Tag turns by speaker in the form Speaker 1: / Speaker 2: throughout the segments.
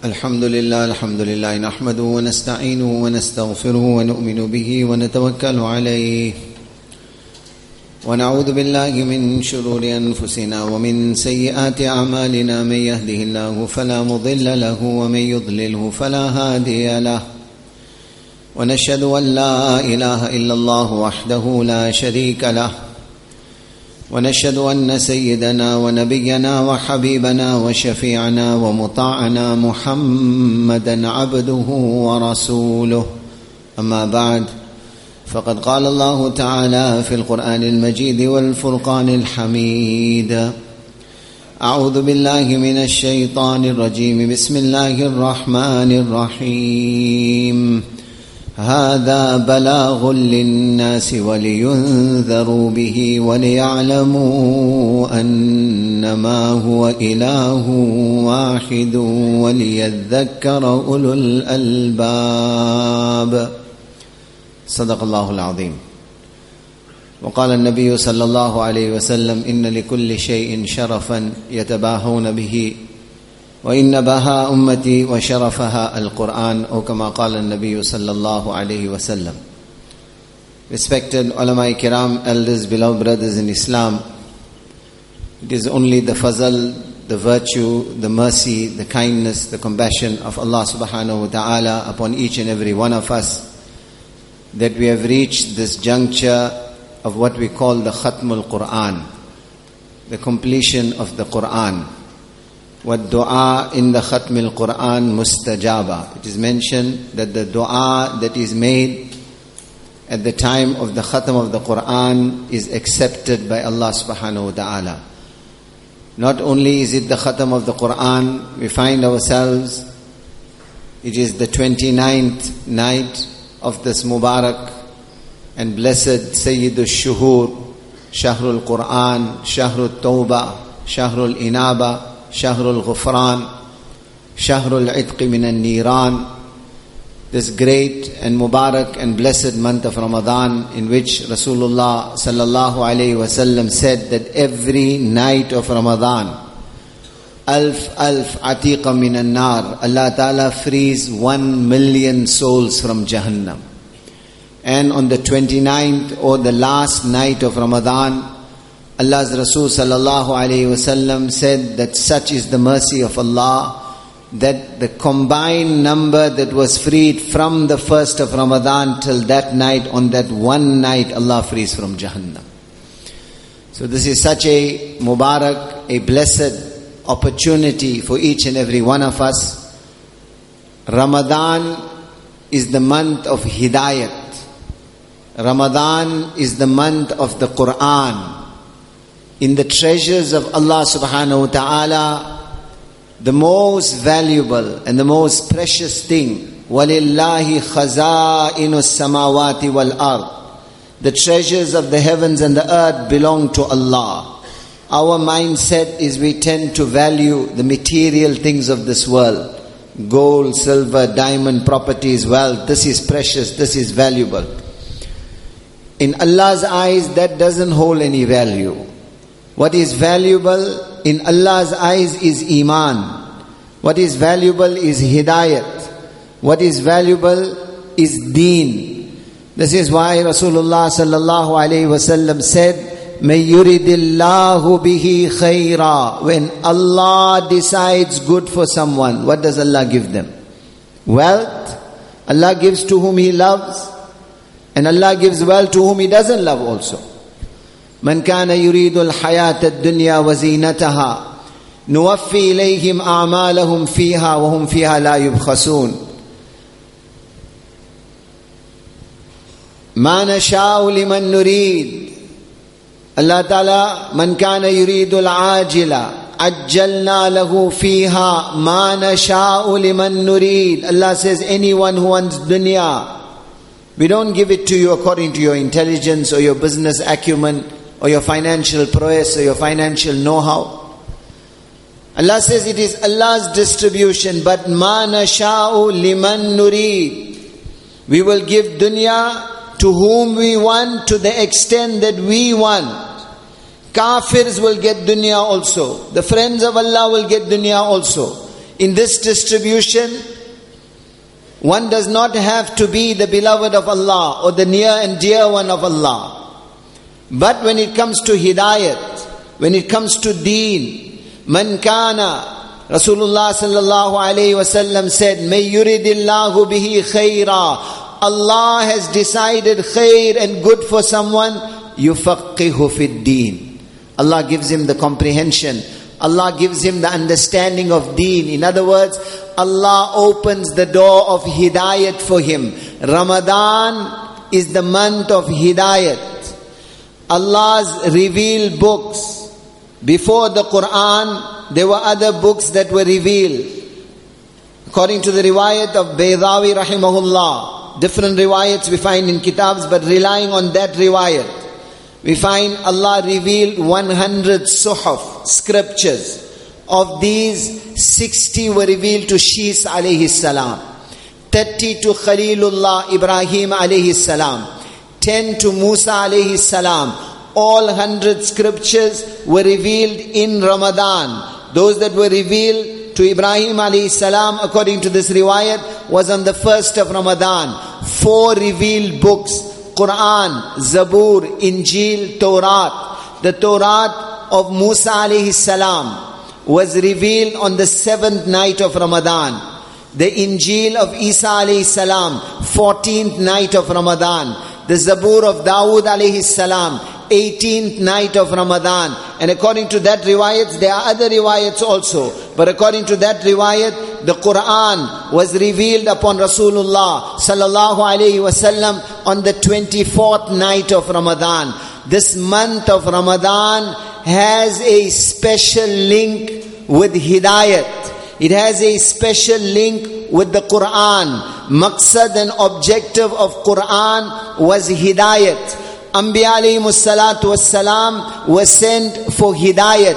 Speaker 1: الحمد لله نحمده ونستعينه ونستغفره ونؤمن به ونتوكل عليه ونعوذ بالله من شرور أنفسنا ومن سيئات أعمالنا. من يهده الله فلا مضل له ومن يضلله فلا هادي له، ونشهد أن لا إله إلا الله وحده لا شريك له، ونشهد أن سيدنا ونبينا وحبيبنا وشفيعنا ومطاعنا محمدا عبده ورسوله. أما بعد، فقد قال الله تعالى في القرآن المجيد والفرقان الحميد: أعوذ بالله من الشيطان الرجيم. بسم الله الرحمن الرحيم. هذا بلاغ للناس ولينذروا به وليعلموا أنما هو إله واحد وليذكر أولو الألباب. صدق الله العظيم. وقال النبي صلى الله عليه وسلم: إن لكل شيء شرفا يتباهون به وإن بهاء أمتي وشرفها القرآن، أو كما قال النبي صلى الله عليه وسلم. Respected ulama kiram, elders, beloved brothers in Islam, it is only the fazl, the virtue, the mercy, the kindness, the compassion of Allah subhanahu wa ta'ala upon each and every one of us that we have reached this juncture of what we call the Khatmul Quran, the completion of the Quran. What dua in the Khatmul Quran mustajaba. It is mentioned that the dua that is made at the time of the Khatm of the Quran is accepted by Allah subhanahu wa ta'ala. Not only is it the Khatm of the Quran, we find ourselves, it is the 29th night of this Mubarak and blessed Sayyidul Shuhur, Shahrul Quran, Shahrul Tawbah, Shahrul Inaba, Shahrul Ghufran, Shahrul Itqi min al-Niran, this great and Mubarak and blessed month of Ramadan, in which Rasulullah sallallahu alayhi wasallam said that every night of Ramadan, alf atiqa min al-nar, Allah Ta'ala frees 1 million souls from Jahannam. And on the 29th or the last night of Ramadan, Allah's Rasul sallallahu alayhi wasallam said that such is the mercy of Allah that the combined number that was freed from the first of Ramadan till that night, on that one night Allah frees from Jahannam. So this is such a Mubarak, a blessed opportunity for each and every one of us. Ramadan is the month of Hidayat. Ramadan is the month of the Quran. In the treasures of Allah subhanahu wa ta'ala, the most valuable and the most precious thing, وَلِلَّهِ خَزَائِنُ السَّمَاوَاتِ وَالْأَرْضِ, the treasures of the heavens and the earth belong to Allah. Our mindset is we tend to value the material things of this world. Gold, silver, diamond, properties, wealth. This is precious, this is valuable. In Allah's eyes, that doesn't hold any value. What is valuable in Allah's eyes is Iman. What is valuable is Hidayat. What is valuable is Deen. This is why Rasulullah sallallahu alayhi wasallam said, "May yuridillahu bihi khayra." When Allah decides good for someone, what does Allah give them? Wealth. Allah gives to whom He loves, and Allah gives wealth to whom He doesn't love also. من كان يريد الحياة الدنيا وزينتها نوفي إليهم أعمالهم فيها وهم فيها لا يبخسون ما نشاء لمن نريد. Allah Ta'ala, من كان يريد العاجلة عجلنا له فيها ما نشاء لمن نريد. Allah says, anyone who wants dunya, we don't give it to you according to your intelligence or your business acumen or your financial prowess or your financial know-how. Allah says it is Allah's distribution, but ma nasha'u liman nurid. We will give dunya to whom we want, to the extent that we want. Kafirs will get dunya also. The friends of Allah will get dunya also. In this distribution, one does not have to be the beloved of Allah or the near and dear one of Allah. But when it comes to hidayat, when it comes to deen, man kana, Rasulullah sallallahu alayhi wasallam said, may yuridillahu bihi khayra. Allah has decided khair and good for someone, yufaqihu fid deen. Allah gives him the comprehension. Allah gives him the understanding of deen. In other words, Allah opens the door of hidayat for him. Ramadan is the month of hidayat. Allah's revealed books. Before the Quran, there were other books that were revealed. According to the riwayat of Baydawi rahimahullah, different riwayats we find in kitabs, but relying on that riwayat, we find Allah revealed 100 suhuf, scriptures. Of these, 60 were revealed to Shis alayhi salam, 30 to Khalilullah Ibrahim alayhi salam, 10 to Musa alayhi salam. All 100 scriptures were revealed in Ramadan. Those that were revealed to Ibrahim alayhi salam, according to this riwayat, was on the 1st of Ramadan. 4 revealed books, Quran, Zabur, Injil, Torah. The Torah of Musa alayhi salam was revealed on the 7th night of Ramadan. The Injil of Isa alayhi salam, 14th night of Ramadan. The Zabur of Dawood alayhi salam, 18th night of Ramadan. And according to that riwayat, there are other riwayats also, but according to that riwayat, the Quran was revealed upon Rasulullah sallallahu alayhi wasallam on the 24th night of Ramadan. This month of Ramadan has a special link with hidayat. It has a special link with the Quran. Maqsad and objective of Quran was hidayat. Anbiya alayhimus salatu wassalam was sent for hidayat.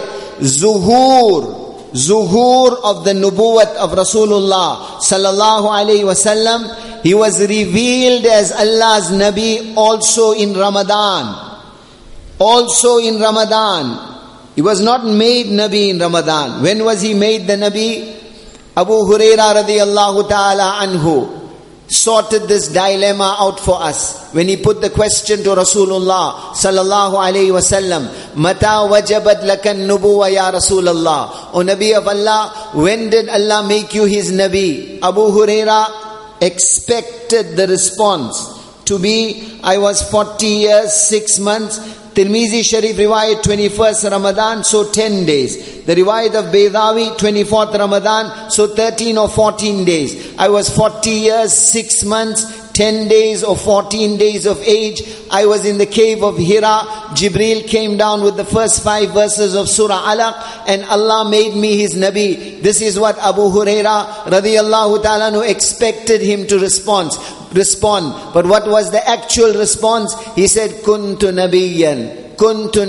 Speaker 1: Zuhur of the nubuwwat of Rasulullah sallallahu alayhi wasallam. He was revealed as Allah's Nabi also in Ramadan. Also in Ramadan. He was not made Nabi in Ramadan. When was he made the Nabi? Abu Hurairah radiyallahu ta'ala anhu sorted this dilemma out for us when he put the question to Rasulullah sallallahu alayhi wasallam, Mata wajabat lakan nubuwa ya Rasulullah. O Nabi of Allah, when did Allah make you his Nabi? Abu Hurairah expected the response to be, I was 40 years, 6 months. Tirmizi Sharif riwayat 21st Ramadan, so 10 days. The riwayat of Baydawi 24th Ramadan, so 13 or 14 days. I was 40 years, 6 months, 10 days or 14 days of age. I was in the cave of Hira. Jibreel came down with the first 5 verses of Surah Alaq, and Allah made me his Nabi. This is what Abu Hurairah radiyallahu ta'ala anhu expected him to respond. But what was the actual response? He said, Kuntu nabiyyan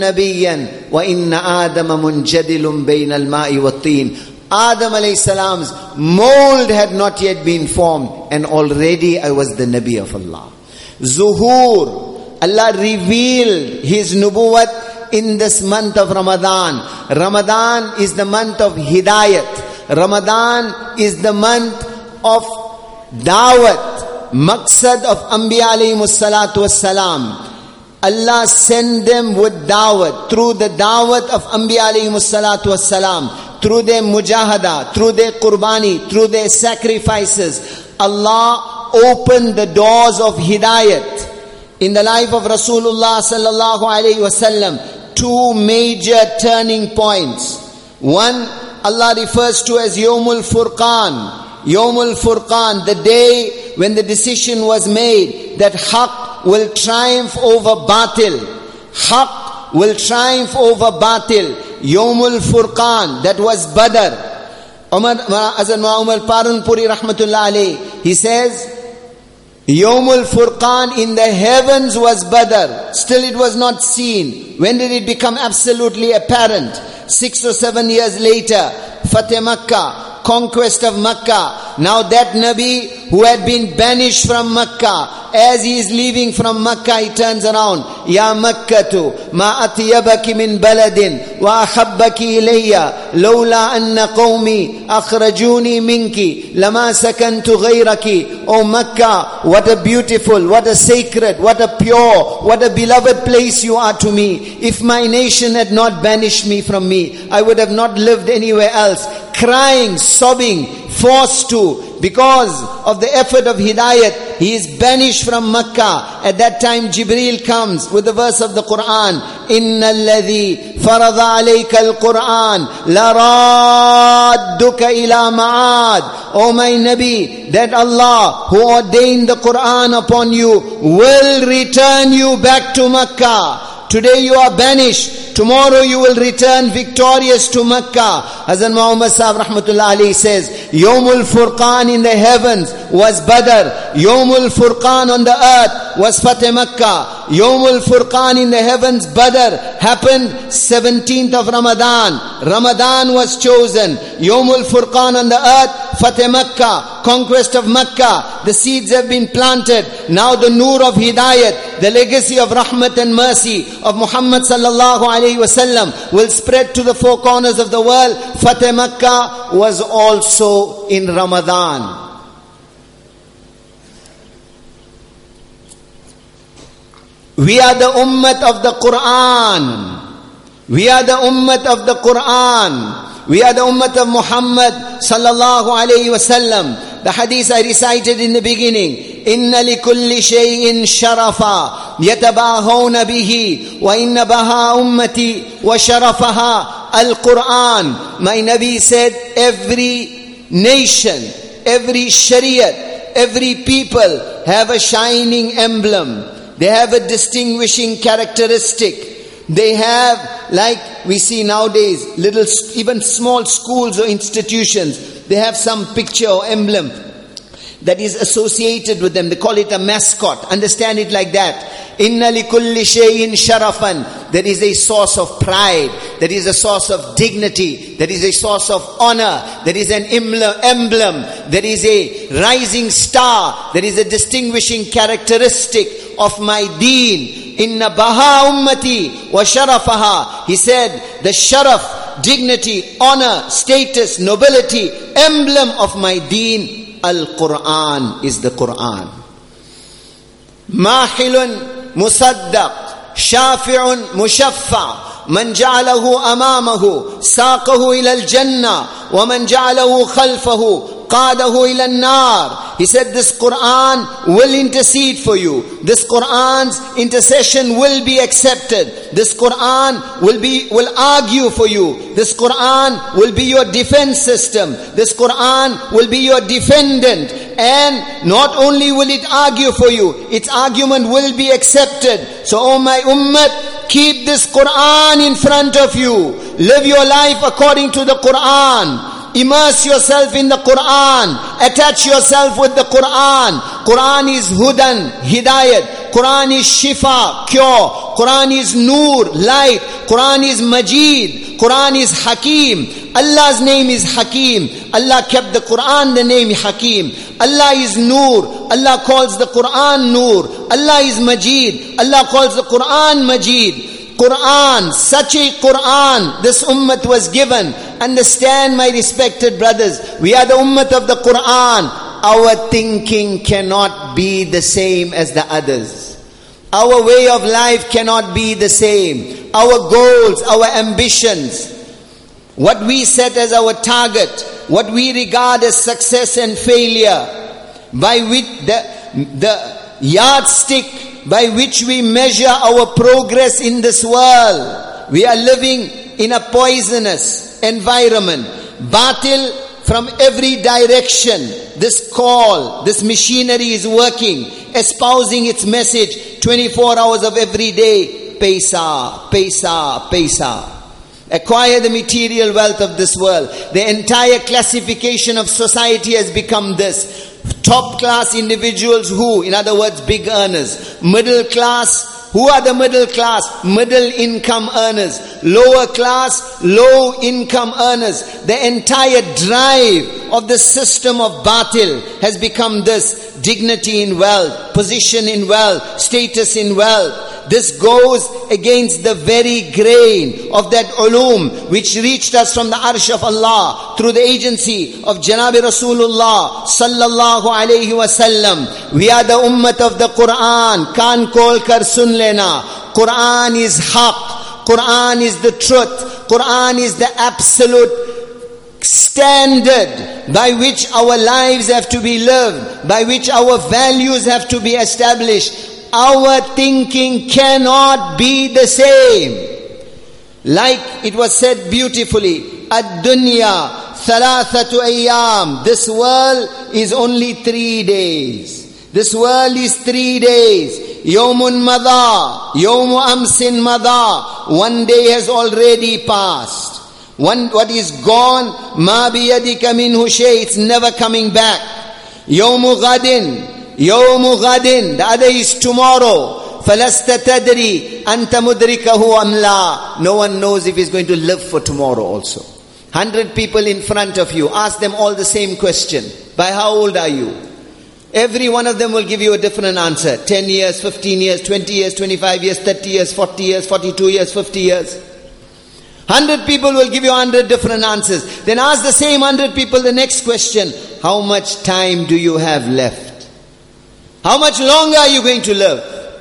Speaker 1: wa inna Adama munjadilun bayna al-ma'i wat-teen. Adam alayhi salam's mold had not yet been formed, and already I was the Nabi of Allah. Zuhur, Allah revealed his nubuwwat in this month of Ramadan. Ramadan is the month of hidayat. Ramadan is the month of dawat. Maqsad of Anbiya alayhimus salatu wassalam. Allah sent them with dawat, through the dawat of Anbiya alayhimus salatu wassalam, through their mujahada, through their qurbani, through their sacrifices. Allah opened the doors of hidayat. In the life of Rasulullah sallallahu alayhi wasallam, 2 major turning points. One, Allah refers to as Yawmul Furqan. Yawmul Furqan, the day when the decision was made that Haqq will triumph over Batil. Haqq will triumph over Batil. Yawmul Furqan, that was Badr. Hazrat Umar Paranpuri rahmatullah alayhi, he says, Yawmul Furqan, in the heavens was Badr. Still it was not seen. When did it become absolutely apparent? 6 or 7 years later, Fateh Makkah, conquest of Makkah. Now that Nabi who had been banished from Makkah, as he is leaving from Makkah, he turns around. Ya Makkatu, ma atyabaki min baladin, wa ahabbaki ilayya, lawla anna qawmi akhrajuni minki, lama sakantu ghayraki. O Makkah, what a beautiful, what a sacred, what a pure, what a beloved place you are to me. If my nation had not banished me from me, I would have not lived anywhere else. Crying, sobbing, forced to, because of the effort of hidayat, he is banished from Makkah. At that time Jibreel comes with the verse of the Quran, Inna alladhi farada alayka al-Quran la radduka ila ma'ad. O my Nabi, that Allah who ordained the Quran upon you will return you back to Makkah. Today you are banished. Tomorrow you will return victorious to Makkah. Hazrat Muhammad Sahib Rahmatullah Alayhi says, Yawmul Furqan in the heavens was Badr. Yawmul Furqan on the earth was Fateh Makkah. Yawmul Furqan in the heavens, Badr, happened 17th of Ramadan. Ramadan was chosen. Yawmul Furqan on the earth, Fateh Makkah, conquest of Makkah. The seeds have been planted. Now the nur of hidayat, the legacy of rahmat and mercy of Muhammad sallallahu alayhi wasallam will spread to the four corners of the world. Fateh Makkah was also in Ramadan. We are the ummat of the Quran. We are the ummat of the Quran. We are the ummat of Muhammad sallallahu alayhi wasallam. The hadith I recited in the beginning. Inna likulli shay'in sharafa yatabahawna bihi wa inna baha ummati wa sharafaha al-Quran. My Nabi said, every nation, every shariat, every people have a shining emblem. They have a distinguishing characteristic. They have, like we see nowadays, little, even small schools or institutions, they have some picture or emblem that is associated with them. They call it a mascot. Understand it like that. Inna likulli shay'in sharafan. There is a source of pride. There is a source of dignity. There is a source of honor. There is an emblem. There is a rising star. There is a distinguishing characteristic of my deen. Inna baha ummati wa sharafaha. He said, the sharaf, dignity, honor, status, nobility, emblem of my deen, Al-Quran is the Quran. Mahilun musaddaq, shafi'un mushaffa, man ja'alahu amamahu, saqahu ila al-jannah, wa man ja'alahu khalfahu, qadahu ila an-nar. He said, this Quran will intercede for you. This Quran's intercession will be accepted. This Quran will argue for you. This Quran will be your defense system. This Quran will be your defendant. And not only will it argue for you, its argument will be accepted. So, oh my ummah, keep this Quran in front of you. Live your life according to the Quran. Immerse yourself in the Quran. Attach yourself with the Quran. Quran is hudan, hidayat. Quran is shifa, cure. Quran is nur, light. Quran is majid. Quran is hakim. Allah's name is Hakim. Allah kept the Quran the name Hakim. Allah is nur. Allah calls the Quran nur. Allah is majid. Allah calls the Quran majid. Quran, such a Quran this ummah was given. Understand, my respected brothers, we are the ummah of the Quran. Our thinking cannot be the same as the others. Our way of life cannot be the same. Our goals, our ambitions, what we set as our target, what we regard as success and failure, by which the yardstick by which we measure our progress in this world. We are living in a poisonous environment. Batil from every direction. This call, this machinery is working, espousing its message 24 hours of every day. Paisa, paisa, paisa. Acquire the material wealth of this world. The entire classification of society has become this. Top class individuals who, in other words, big earners. Middle class Who are the middle class? Middle income earners. Lower class, low income earners. The entire drive of the system of batil has become this: dignity in wealth, position in wealth, status in wealth. This goes against the very grain of that ulum which reached us from the arsh of Allah through the agency of Janabi Rasulullah sallallahu alayhi wasallam. We are the ummat of the Quran. Kaan kol kar sun lena. Quran is haq. Quran is the truth. Quran is the absolute standard by which our lives have to be lived, by which our values have to be established. Our thinking cannot be the same. Like it was said beautifully, Ad-dunya thalathatu ayyam. This world is only 3 days. This world is 3 days. Yawmun madha, yawmu amsin madha. 1 day has already passed. What is gone, ma biyadika minhu shay, it's never coming back. Yawmu ghadin, yawmu ghadin, the other is tomorrow. Falasta tadri anta mudrikahu am la. No one knows if he's going to live for tomorrow also. 100 people in front of you, ask them all the same question. By how old are you? Every one of them will give you a different answer. 10 years, 15 years, 20 years, 25 years, 30 years, 40 years, 42 years, 50 years. 100 people will give you 100 different answers. Then ask the same 100 people the next question. How much time do you have left? How much longer are you going to live?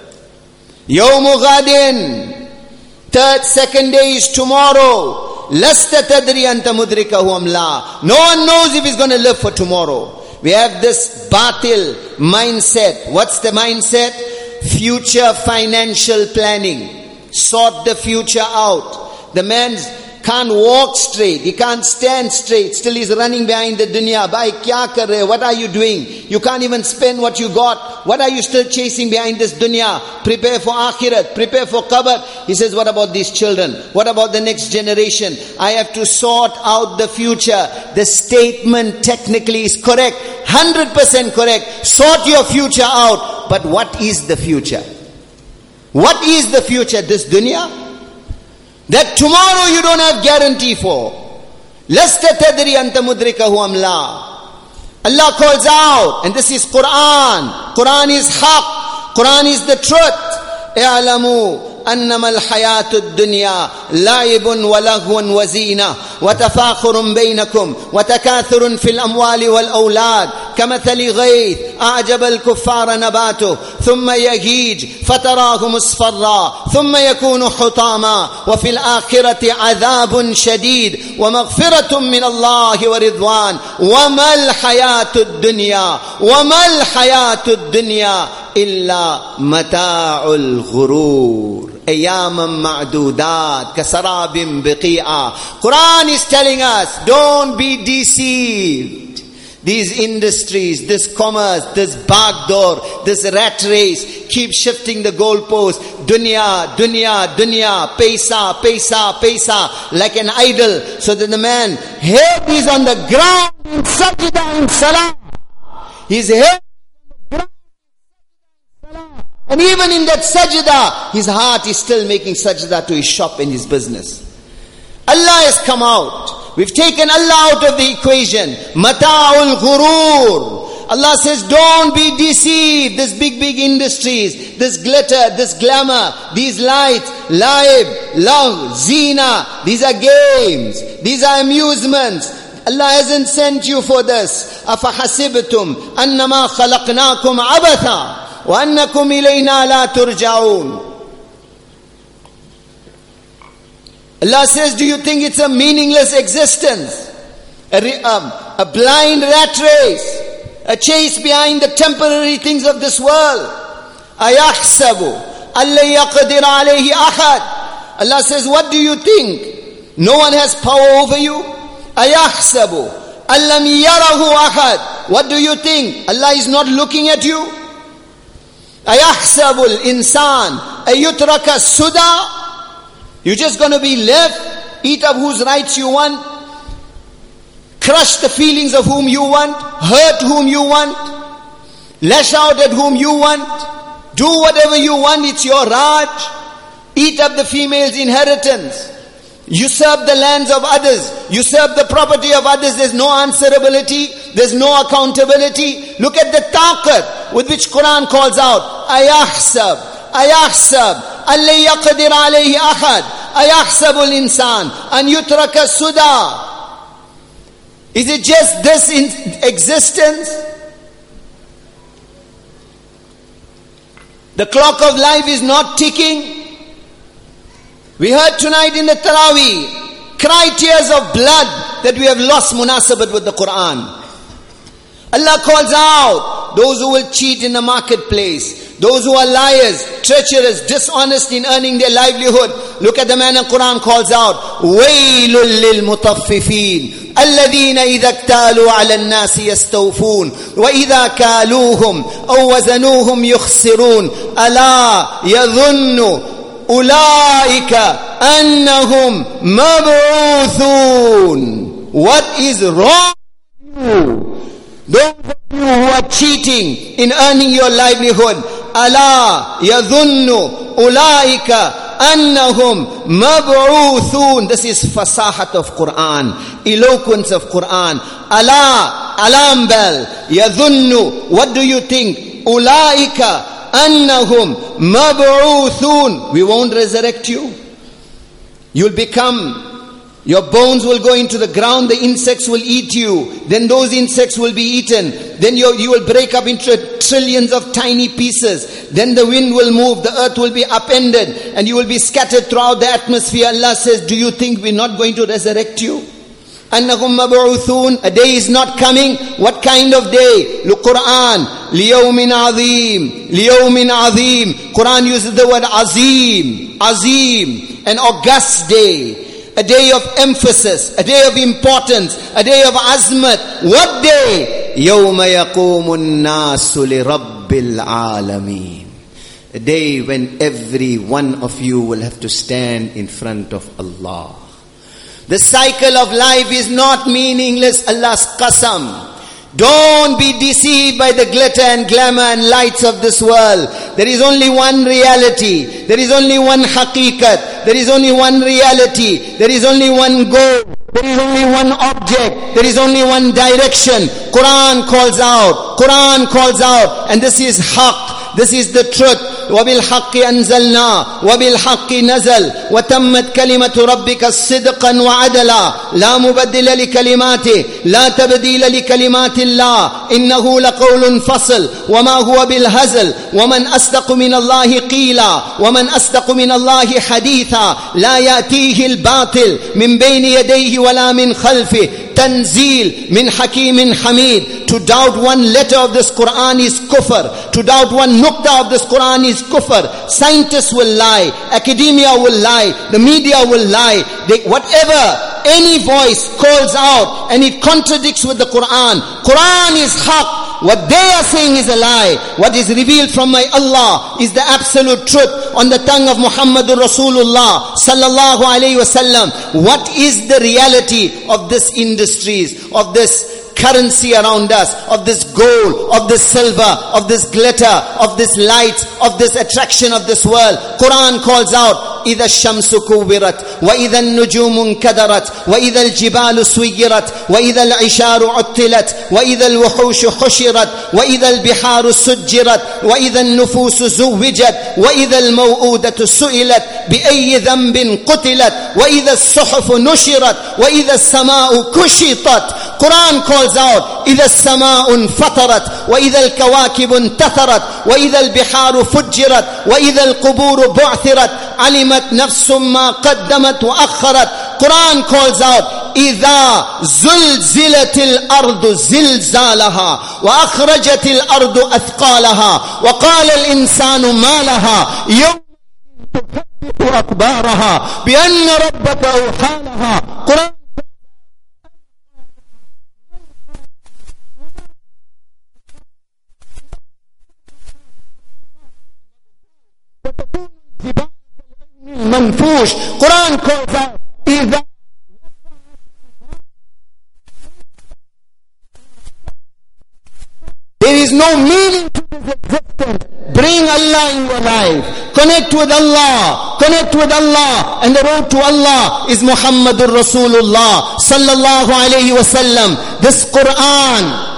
Speaker 1: Yawmu ghadin. Second day is tomorrow. Lasta tadri anta mudrikahu am la. No one knows if he's going to live for tomorrow. We have this batil mindset. What's the mindset? Future financial planning. Sort the future out. The man can't walk straight. He can't stand straight. Still he's running behind the dunya. Bhai, kya kar rahe? What are you doing? You can't even spend what you got. What are you still chasing behind this dunya? Prepare for akhirat. Prepare for qabr. He says, what about these children? What about the next generation? I have to sort out the future. The statement technically is correct. 100% correct. Sort your future out. But what is the future? What is the future? This dunya? That tomorrow you don't have guarantee for. Lasta tadri anta mudrikahu am la. Allah calls out, and this is Quran. Quran is haq. Quran is the truth. I'lamu أنما الحياة الدنيا لعب ولهو وزينة وتفاخر بينكم وتكاثر في الأموال والأولاد كمثل غيث أعجب الكفار نباته ثم يهيج فتراه مصفرا ثم يكون حطاما وفي الآخرة عذاب شديد ومغفرة من الله ورضوان وما الحياة الدنيا إلا متاع الغرور أياما معدودات كسراب بقيعة. Quran is telling us, don't be deceived. These industries, this commerce, this backdoor, this rat race, keep shifting the goalpost. Dunya, dunya, dunya, paisa, paisa, paisa, like an idol. So that the man, head is on the ground in sajda in salah. His head and even in that sajda, his heart is still making sajda to his shop and his business. Allah has come out. We've taken Allah out of the equation. Mata'ul ghurur. Allah says, don't be deceived. This big industries, this glitter, this glamour, these lights, laib, love, zina, these are games. These are amusements. Allah hasn't sent you for this. أَفَحَسِبْتُمْ أَنَّمَا خَلَقْنَاكُمْ عَبَثًا وَأَنَّكُمْ إِلَيْنَا لَا تُرْجَعُونَ. Allah says, do you think it's a meaningless existence? A blind rat race, a chase behind the temporary things of this world. أَيَحْسَبُ أَلَّا يَقْدِرَ عَلَيْهِ أَحَدٌ. Allah says, what do you think? No one has power over you? أَيَحْسَبُ أَلَّمْ يَرَهُ أَحَدٌ. What do you think? Allah is not looking at you? أَيَحْسَبُ الْإِنسَانِ أَيُتْرَكَ السُّدَى. You're just going to be left, eat up whose rights you want, crush the feelings of whom you want, hurt whom you want, lash out at whom you want. Do whatever you want, it's your Raj. Eat up the female's inheritance. Usurp the lands of others. Usurp the property of others. There's no answerability. There's no accountability. Look at the taqat with which Quran calls out. Ayahsab. Alli yaqdir alayhi ahad. Ayahsabul insan. An yutraka suda. Is it just this in existence? The clock of life is not ticking. We heard tonight in the Taraweeh, cry tears of blood that we have lost munasabat with the Quran. Allah calls out those who will cheat in the marketplace, those who are liars, treacherous, dishonest in earning their livelihood. Look at the manner Quran calls out, Wailul lil mutaffifin الذين إذا اكتالوا على الناس يستوفون وإذا كالوهم أو وزنوهم يخسرون ألا يظن أولئك أنهم مبعوثون. What is wrong with you? Those of you who are cheating in earning your livelihood, ألا يظن أولئك أنهم مبعوثون. This is fasahat of Quran, eloquence of Quran. Allah, alarm bell. يظن, what do you think? أولئك أنهم مبعوثون. We won't resurrect you. You'll become, your bones will go into the ground, the insects will eat you, then those insects will be eaten, then you will break up into trillions of tiny pieces, then the wind will move, the earth will be upended, and you will be scattered throughout the atmosphere. Allah says, do you think we're not going to resurrect you? أنهم مبعوثون. A day is not coming. What kind of day? Look, Quran, ليوم عظيم, ليوم عظيم. Quran uses the word azim, azim, an august day. A day of emphasis, a day of importance, a day of azmat. What day? يوم يقوم الناس لرب العالمين. A day when every one of you will have to stand in front of Allah. The cycle of life is not meaningless. Allah's qasam. Don't be deceived by the glitter and glamour and lights of this world. There is only one reality. There is only one haqiqat. There is only one reality. There is only one goal. There is only one object. There is only one direction. Quran calls out. Quran calls out. And this is haqq. This is the truth. وَبِالْحَقِّ أَنزَلْنَا وَبِالْحَقِّ نَزَلْ وَتَمَّتْ كَلِمَةُ رَبِّكَ صِدْقًا وَعَدْلًا لَا مُبَدِّلَ لِكَلِمَاتِهِ لَا تَبْدِيلَ لِكَلِمَاتِ اللَّهِ إِنَّهُ لَقَوْلٌ فَصْلٌ وَمَا هُوَ بِالْهَزْلِ وَمَنْ أَصْدَقُ مِنَ اللَّهِ قِيلًا وَمَنْ أَصْدَقُ مِنَ اللَّهِ حَدِيثًا لَا يَأْتِيهِ الْبَاطِلُ مِنْ بَيْنِ يَدَيْهِ وَلَا مِنْ خَلْفِهِ تنزيل من حكيم حميد. To doubt one letter of this Quran is kufr. To doubt one nukta of this Quran is kufr. Scientists will lie. Academia will lie. The media will lie. Whatever any voice calls out and it contradicts with the Quran. Quran is haqq. What they are saying is a lie. What is revealed from my Allah is the absolute truth on the tongue of Muhammadur Rasulullah sallallahu alayhi wasallam. What is the reality of this industries, of this currency around us, of this gold, of this silver, of this glitter, of this light, of this attraction of this world? Quran calls out, إذا الشمس كورت وإذا النجوم انكدرت وإذا الجبال سيرت وإذا العشار عطلت وإذا الوحوش حشرت وإذا البحار سجرت وإذا النفوس زوجت وإذا الموءودة سئلت بأي ذنب قتلت وإذا الصحف نشرت وإذا السماء كشطت. Quran calls out, إذا السماء انفطرت وإذا الكواكب انتثرت وإذا البحار فجرت وإذا القبور بعثرت علمت نفس ما قدمت وأخرت. Quran calls out, إذا زلزلت الأرض زلزالها وأخرجت الأرض أثقالها وقال الإنسان ما لها يوم تحدث أخبارها بأن ربك أوحى لها. Quran منفوش. Quran calls out, إذا there is no meaning to this existence. Bring Allah in your life. Connect with Allah. Connect with Allah. And the road to Allah is Muhammadur Rasulullah sallallahu alayhi wa sallam. This Quran,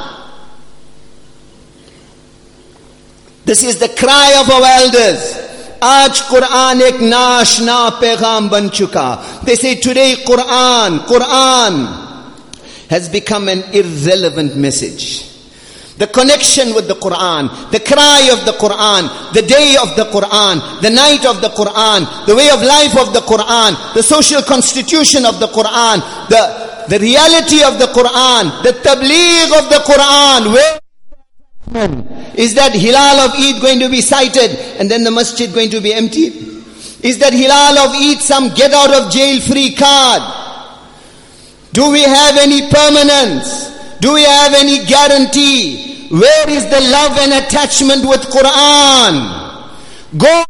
Speaker 1: this is the cry of our elders. Aaj Quran ek naashna pagham ban chuka. They say today Quran has become an irrelevant message. The connection with the Quran, the cry of the Quran, the day of the Quran, the night of the Quran, the way of life of the Quran, the social constitution of the Quran, the reality of the Quran, the tabligh of the Quran. Where is that Hilal of Eid going to be sighted and then the masjid going to be emptied? Is that Hilal of Eid some get out of jail free card? Do we have any permanence? Do we have any guarantee? Where is the love and attachment with Quran? Go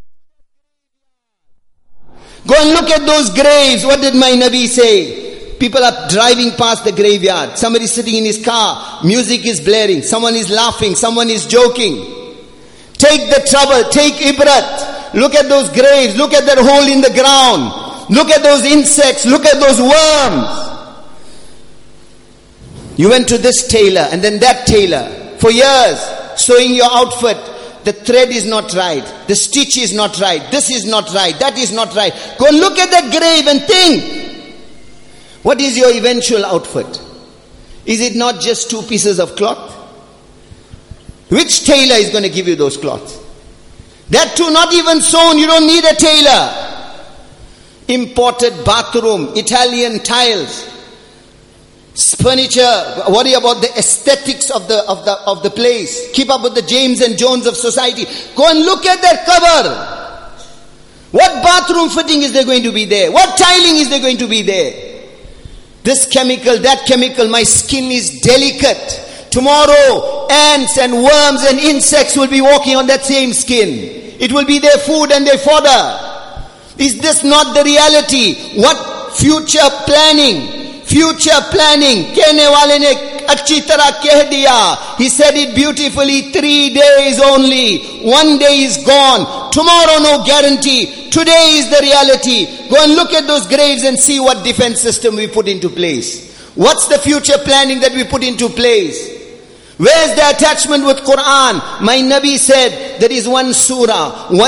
Speaker 1: and look at those graves. What did my Nabi say? People are driving past the graveyard. Somebody is sitting in his car. Music is blaring. Someone is laughing. Someone is joking. Take the trouble. Take ibrat. Look at those graves. Look at that hole in the ground. Look at those insects. Look at those worms. You went to this tailor and then that tailor for years, sewing your outfit. The thread is not right. The stitch is not right. This is not right. That is not right. Go and look at that grave and think. What is your eventual outfit? Is it not just 2 pieces of cloth? Which tailor is going to give you those cloths? That too not even sewn. You don't need a tailor. Imported bathroom, Italian tiles, furniture. Worry about the aesthetics of the place. Keep up with the James and Jones of society. Go and look at that cover. What bathroom fitting is there going to be there? What tiling is there going to be there? This chemical, that chemical. My skin is delicate. Tomorrow ants and worms and insects will be walking on that same skin. It will be their food and their fodder. Is this not the reality? What future planning? Future planning. Kehne wale ne achhi tarah keh diya. He said it beautifully. 3 days only. 1 day is gone. Tomorrow no guarantee. Today is the reality. Go and look at those graves and see what defense system we put into place. What's the future planning that we put into place? Where's the attachment with Quran? My Nabi said there is one surah in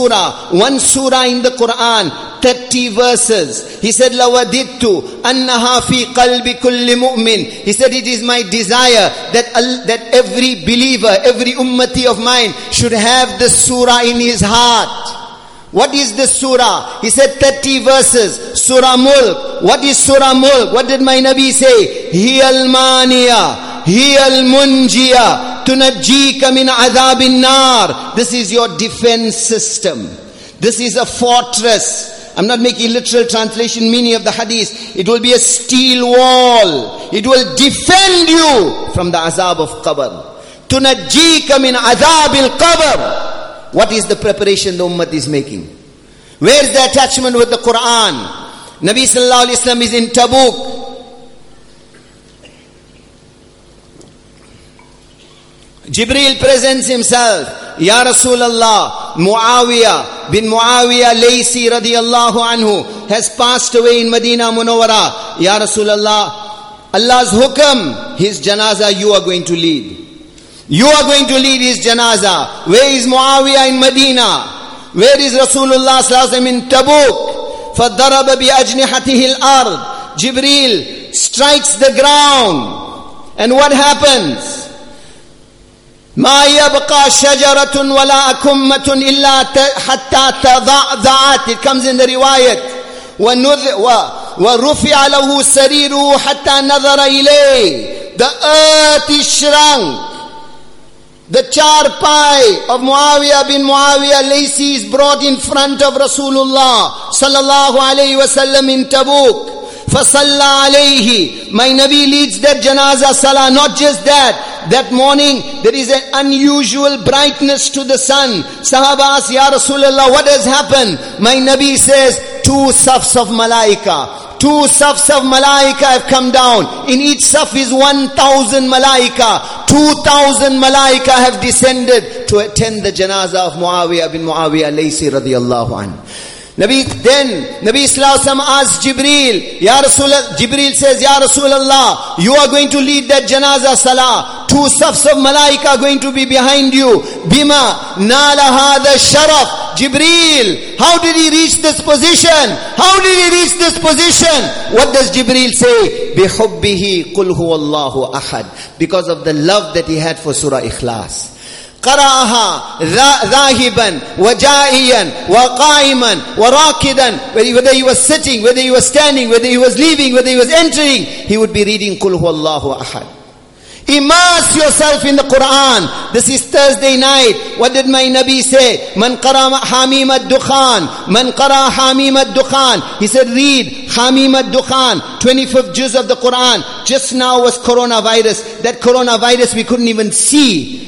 Speaker 1: the Quran, 30 verses. He said, لَوَدِدْتُ أَنَّهَا فِي قَلْبِ كُلِّ مُؤْمِنٍ. He said, it is my desire that every believer, every ummati of mine should have this surah in his heart. What is this surah? He said 30 verses. Surah Mulk. What is Surah Mulk? What did my Nabi say? Hiya al-maniya, hiya al-munjiya, tunajjika min adhabin nar. This is your defense system. This is a fortress. I'm not making literal translation meaning of the hadith. It will be a steel wall. It will defend you from the azab of qabr. Tunajjika min adhabil qabr. What is the preparation the ummah is making? Where is the attachment with the Quran? Nabi sallallahu alaihi wasallam is in Tabuk. Jibreel presents himself. Ya Rasulallah, Muawiyah bin Muawiyah Laysi radiyallahu anhu has passed away in Medina Munawwara. Ya Rasulallah, Allah's hukam, his janazah you are going to lead. You are going to lead his janazah. Where is Muawiyah in Medina? Where is Rasulullah sallallahu alaihi wasallam in Tabuk? فَضَرَبَ بِأَجْنِحَتِهِ الْأَرْضِ. Jibreel strikes the ground. And what happens? مَا يَبْقَى شَجَرَةٌ وَلَا أَكُمَّةٌ إِلَّا حَتَّى تَضَعْضَعَتْ. It comes in the riwayat. وَرُفِعَ لَهُ سَرِيرُهُ حَتَّى نَظَرَ إِلَيْهِ. The earth is shrunk. The charpai of Muawiyah bin Muawiyah Laysi is brought in front of Rasulullah sallallahu alayhi wasallam in Tabuk. Fasalla alayhi. My Nabi leads that janazah salah. Not just that. That morning there is an unusual brightness to the sun. Sahaba ask, Ya Rasulullah, what has happened? My Nabi says, 2 safs of malaika. 2 safs of malaika have come down. In each saf is 1,000 malaika. 2,000 malaika have descended to attend the janazah of Muawiyah bin Muawiyah Laysi radiyallahu anhu. Nabi Sallallahu Alaihi Wasallam asked Jibreel, Ya Rasulullah, Jibreel says, Ya Rasulullah, you are going to lead that janazah salah. 2 safs of malaika are going to be behind you. Bima nala hadha sharaf. Jibreel, how did he reach this position? How did he reach this position? What does Jibreel say? Bihubbihi qul huwallahu ahad. Because of the love that he had for Surah Ikhlas. قرأها ذاهبا وجائيا وقائما وراكدا. Whether he was sitting, whether he was standing, whether he was leaving, whether he was entering, he would be reading قل هو الله أحد. Immerse yourself in the Quran. This is Thursday night. What did my Nabi say? Man qara Hamim ad-Dukhan. Man qara Hamim ad-Dukhan. He said, read Hamim ad-Dukhan, 25th juz of the Quran. Just now was coronavirus. That coronavirus we couldn't even see.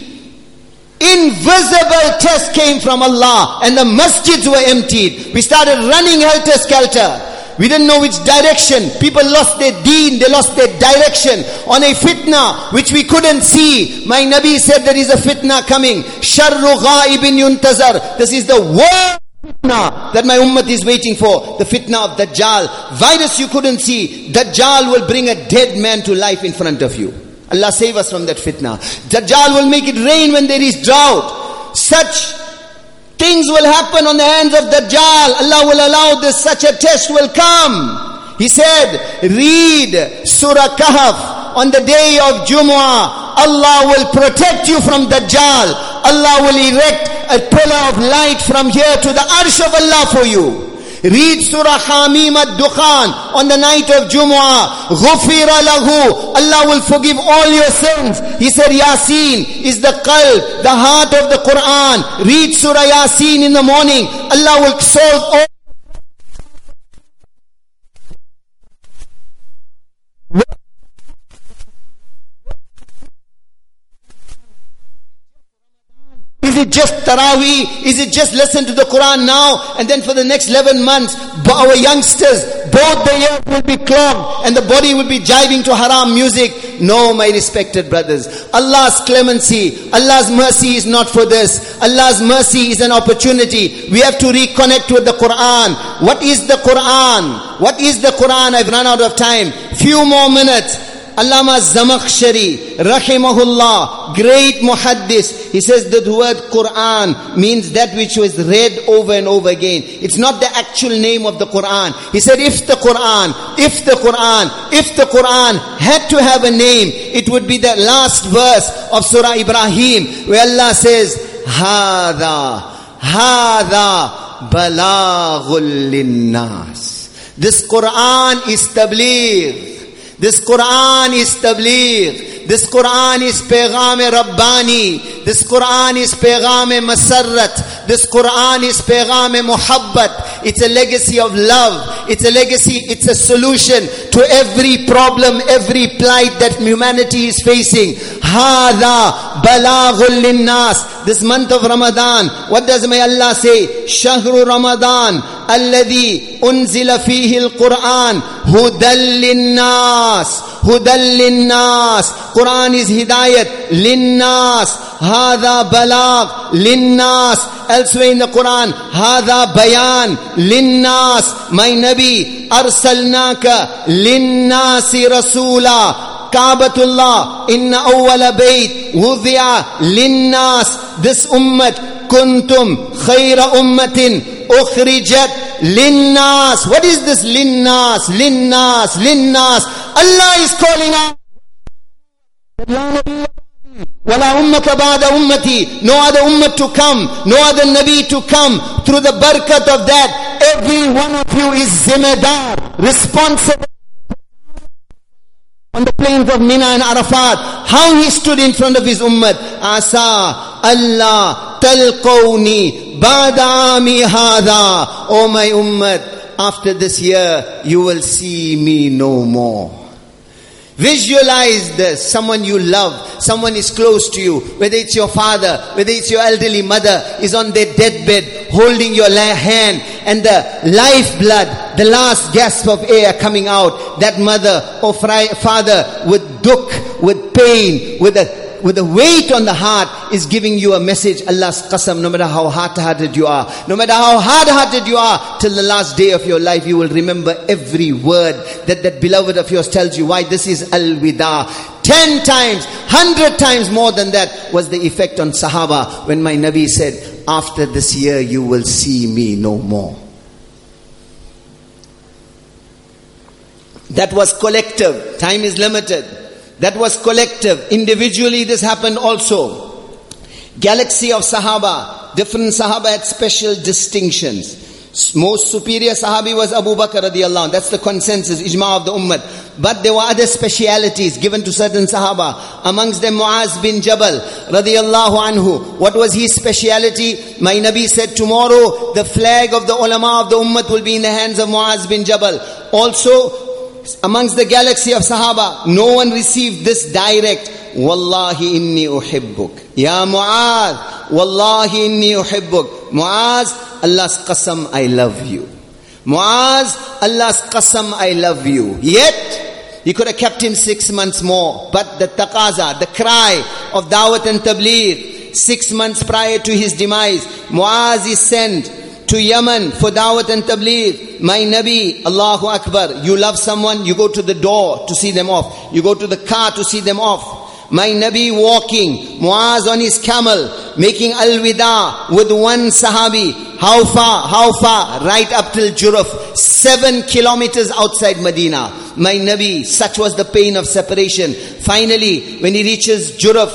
Speaker 1: Invisible test came from Allah and the masjids were emptied. We started running helter-skelter. We didn't know which direction. People lost their deen, they lost their direction on a fitna which we couldn't see. My Nabi said there is a fitna coming. Sharru ghaibin yuntazar. This is the worst fitna that my ummah is waiting for. The fitna of Dajjal. Virus you couldn't see. Dajjal will bring a dead man to life in front of you. Allah save us from that fitna. Dajjal will make it rain when there is drought. Such things will happen on the hands of Dajjal. Allah will allow this, such a test will come. He said, read Surah Kahf on the day of Jumu'ah. Allah will protect you from Dajjal. Allah will erect a pillar of light from here to the arsh of Allah for you. Read Surah Hamim ad-Dukhan on the night of Jumu'ah. Ghufira lahu. Allah will forgive all your sins. He said Yasin is the qalb, the heart of the Quran. Read Surah Yasin in the morning. Allah will solve all. Is it just Taraweeh? Is it just listen to the Quran now and then for the next 11 months our youngsters, both the ears will be clogged and the body will be jiving to haram music? No, my respected brothers. Allah's clemency, Allah's mercy is not for this. Allah's mercy is an opportunity. We have to reconnect with the Quran. What is the Quran? What is the Quran? I've run out of time. Few more minutes. Allama Zamakhshari, rahimahullah, great muhaddis, he says that the word Quran means that which was read over and over again. It's not the actual name of the Quran. He said if the Quran had to have a name, it would be the last verse of Surah Ibrahim, where Allah says, Hada balaghul linnas. This Quran is tabligh. This Quran is tabligh. This Quran is Paigham-e Rabbani. This Quran is Paigham-e Masarrat. This Quran is Paigham-e Muhabbat. It's a legacy of love. It's a legacy, it's a solution to every problem, every plight that humanity is facing. Hada balaghul linnas. This month of Ramadan, what does my Allah say? Shahru Ramadan alladhi unzila fihi al-Quran hudal linnas. Hudal linnas. Quran is hidayat linnas. Hada balagh linnas. Elsewhere in the Quran, hada bayan linnas. My Nabi, arsalnaka linnasi rasula. Kaabatullah, inna awwala bayt wudhi'a linnas. This ummat, kuntum khayra ummatin ukhrijat linnas. What is this linnas? Linnas, linnas. Allah is calling out. Wala ummata ba'da ummati. No other ummah to come, no other Nabi to come. Through the barakat of that, every one of you is zimedar, responsible. On the plains of Mina and Arafat, how he stood in front of his ummah. Asa Allah talqawni ba'da ami hadha. Oh my ummah, after this year you will see me no more. Visualize this. Someone you love, someone is close to you, whether it's your father, whether it's your elderly mother, is on their deathbed holding your hand, and the lifeblood, the last gasp of air coming out. That mother or father with dukh, with pain, with a with the weight on the heart is giving you a message. Allah's qasam, no matter how hard-hearted you are, no matter how hard-hearted you are, till the last day of your life, you will remember every word that beloved of yours tells you. Why? This is al-wida. 10 times, 100 times more than that was the effect on Sahaba when my Nabi said, after this year you will see me no more. That was collective. Time is limited. That was collective. Individually this happened also. Galaxy of Sahaba. Different Sahaba had special distinctions. Most superior Sahabi was Abu Bakr radiallahu anh. That's the consensus, ijma of the ummah. But there were other specialities given to certain Sahaba. Amongst them Muaz bin Jabal radiallahu anhu. What was his speciality? My Nabi said, tomorrow the flag of the ulama of the ummah will be in the hands of Muaz bin Jabal. Also, amongst the galaxy of Sahaba, no one received this direct. Wallahi inni uhibbuk. Ya Muaz, Wallahi inni uhibbuk. Muaz, Allah's qasam, I love you. Muaz, Allah's qasam, I love you. Yet, he could have kept him 6 months more. But the taqaza, the cry of Dawat and Tabligh, 6 months prior to his demise, Muaz is sent to Yemen for Dawat and Tabligh. My Nabi, Allahu Akbar, you love someone, you go to the door to see them off. You go to the car to see them off. My Nabi walking, Muaz on his camel, making al-wida with one sahabi. How far? How far? Right up till Juruf, 7 kilometers outside Medina. My Nabi, such was the pain of separation. Finally, when he reaches Juruf,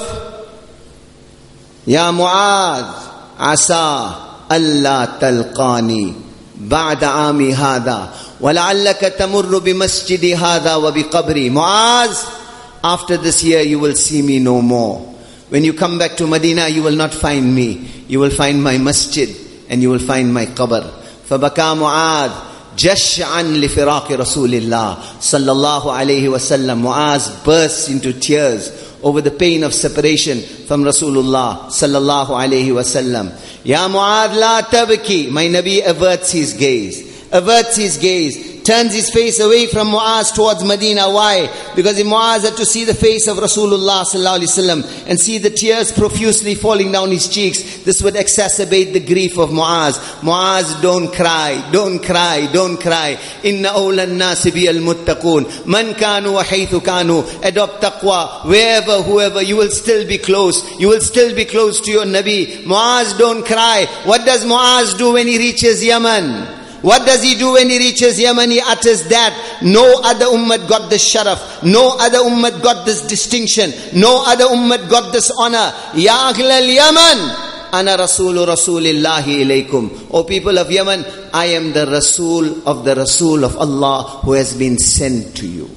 Speaker 1: Ya Muaz, Asa Allah talqani ba'da ami hada wa la'allaka tamurru bi masjidi hada wa bi qabri. Muaz, after this year you will see me no more. When you come back to Medina, you will not find me. You will find my masjid and you will find my qabr. فَبَكَى مُعَاذ جَشْعًا لِفِرَاقِ رَسُولِ اللَّهِ sallallahu alayhi wa sallam. Muaz bursts into tears over the pain of separation from Rasulullah sallallahu alayhi wa sallam. Ya Muaz la tabki. My Nabi averts his gaze, turns his face away from Muaz towards Medina. Why? Because if Muaz had to see the face of Rasulullah sallallahu alaihi wasallam and see the tears profusely falling down his cheeks, this would exacerbate the grief of Muaz. Muaz, don't cry, don't cry, don't cry. Inna awla an-nasi bi al-muttaqun man kanu wa haythu kanu. Adopt taqwa wherever, whoever. You will still be close. You will still be close to your Nabi. Muaz, don't cry. What does Muaz do when he reaches Yemen? What does he do when he reaches Yemen? He utters that no other ummah got this sharaf, no other ummah got this distinction, no other ummah got this honor. Ya ahl al-Yaman, ana rasulu rasulillahi ilaykum. O people of Yemen, I am the Rasul of Allah who has been sent to you.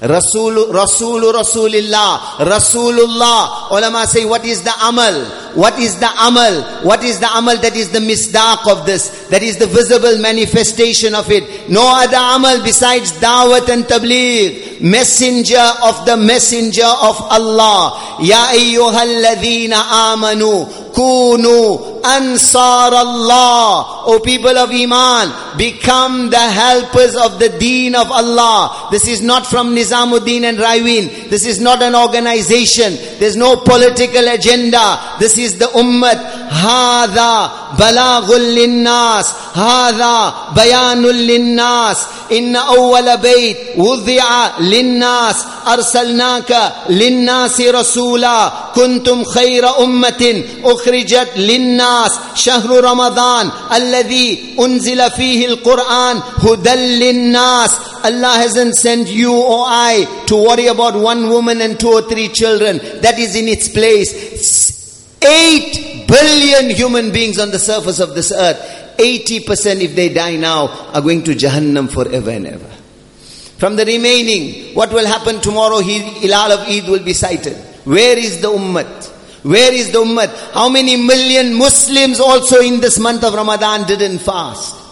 Speaker 1: Rasulullah. Ulama say, what is the amal? What is the amal? What is the amal that is the misdaq of this? That is the visible manifestation of it. No other amal besides dawat and tabligh. Messenger of the messenger of Allah. Ya ayyuhalladhina amanu kunu ansar Allah. O people of Iman, become the helpers of the deen of Allah. This is not from Nizamuddin and Raiwin. This is not an organization. There's no political agenda. This is the ummah. Hada balaghul linnas. Hada bayanul linnas. Inna awwala bayt wudhi'a linnas. Arsalnaka linnasi rasula. Kuntum khayra ummatin ukhrijat linnas. Shahru Ramadan alladhi unzila fihi al-Quran hudan linnas. Allah hasn't sent you or I to worry about one woman and 2 or 3 children. That is in its place. 8 billion human beings on the surface of this earth. 80% if they die now are going to Jahannam forever and ever. From the remaining, what will happen tomorrow? Hilal of Eid will be sighted. Where is the ummah? Where is the ummah? How many million Muslims also in this month of Ramadan didn't fast?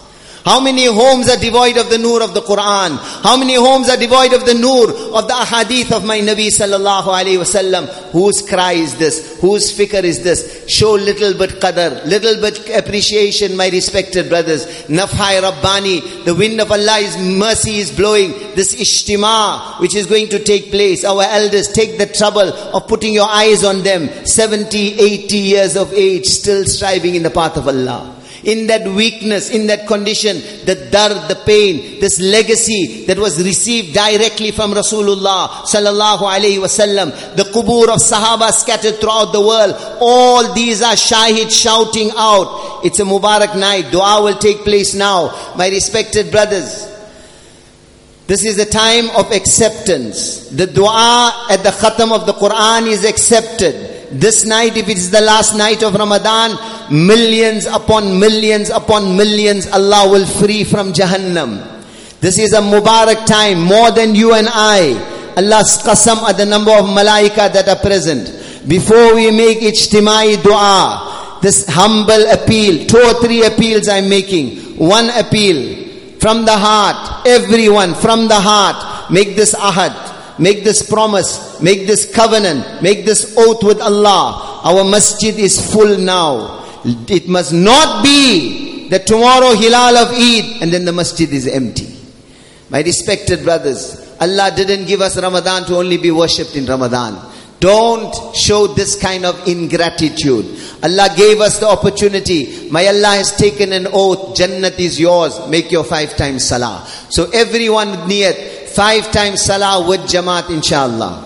Speaker 1: How many homes are devoid of the nur of the Quran? How many homes are devoid of the nur of the ahadith of my Nabi sallallahu alayhi wasallam? Whose cry is this? Whose fikr is this? Show little bit qadr, little bit appreciation, my respected brothers. Nafhai Rabbani, the wind of Allah's mercy is blowing. This ijtima which is going to take place. Our elders, take the trouble of putting your eyes on them. 70, 80 years of age, still striving in the path of Allah. In that weakness, in that condition, the dard, the pain, this legacy that was received directly from Rasulullah sallallahu alaihi wasallam, the qubur of Sahaba scattered throughout the world, all these are shahid shouting out. It's a Mubarak night. Dua will take place now. My respected brothers, this is the time of acceptance. The dua at the khatam of the Quran is accepted. This night, if it is the last night of Ramadan, millions upon millions upon millions Allah will free from Jahannam. This is a Mubarak time, more than you and I. Allah's qasam at the number of malaika that are present. Before we make ijtimai dua, this humble appeal, 2 or 3 appeals I'm making. One appeal from the heart, everyone from the heart, make this ahad. Make this promise, make this covenant, make this oath with Allah. Our masjid is full now. It must not be that tomorrow Hilal of Eid and then the masjid is empty. My respected brothers, Allah didn't give us Ramadan to only be worshipped in Ramadan. Don't show this kind of ingratitude. Allah gave us the opportunity. My Allah has taken an oath. Jannat is yours. Make your 5 times salah. So everyone with niyat, 5 times salah with Jamaat, inshallah.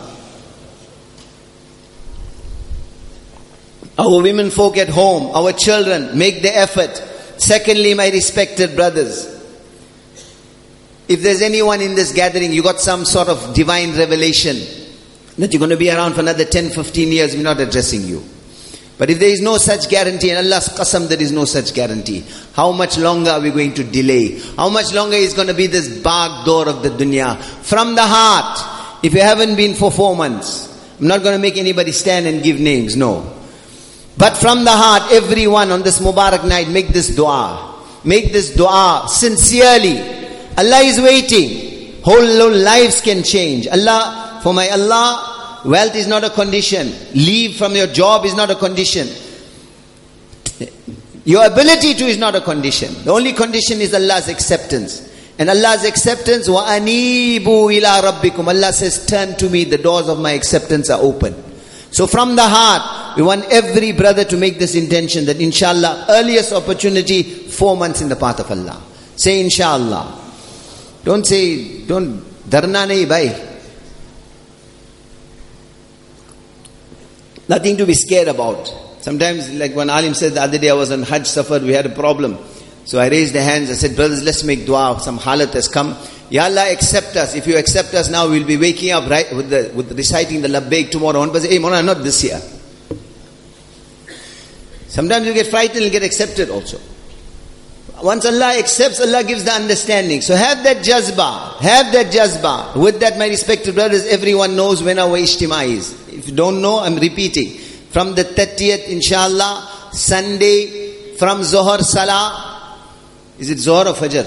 Speaker 1: Our women folk at home, our children, make the effort. Secondly, my respected brothers, if there's anyone in this gathering, you got some sort of divine revelation that you're going to be around for another 10, 15 years, we're not addressing you. But if there is no such guarantee, and Allah's qasam, there is no such guarantee, how much longer are we going to delay? How much longer is going to be this bagh door of the dunya? From the heart, if you haven't been for 4 months, I'm not going to make anybody stand and give names, no. But from the heart, everyone on this Mubarak night, make this dua. Make this dua sincerely. Allah is waiting. Whole lives can change. Allah, for my Allah, wealth is not a condition. Leave from your job is not a condition. Your ability to is not a condition. The only condition is Allah's acceptance. And Allah's acceptance, وَأَنِيبُوا إِلَىٰ رَبِّكُمْ. Allah says, turn to me, the doors of my acceptance are open. So from the heart, we want every brother to make this intention that inshallah, earliest opportunity, 4 months in the path of Allah. Say inshallah. Don't say, don't, dharna nahi bhai. Nothing to be scared about. Sometimes, like when Alim said the other day, I was on Hajj Safar, we had a problem. So I raised the hands, I said, brothers, let's make dua. Some halat has come. Ya Allah, accept us. If you accept us now, we'll be waking up right with reciting the labbaik tomorrow. One person say, hey, Mona, not this year. Sometimes you get frightened, you get accepted also. Once Allah accepts, Allah gives the understanding. So have that jazba. Have that jazba. With that, my respected brothers, everyone knows when our ijtima is. If you don't know, I'm repeating. From the 30th, inshallah, Sunday, from Zohar Salah. Is it Zohar or Fajr?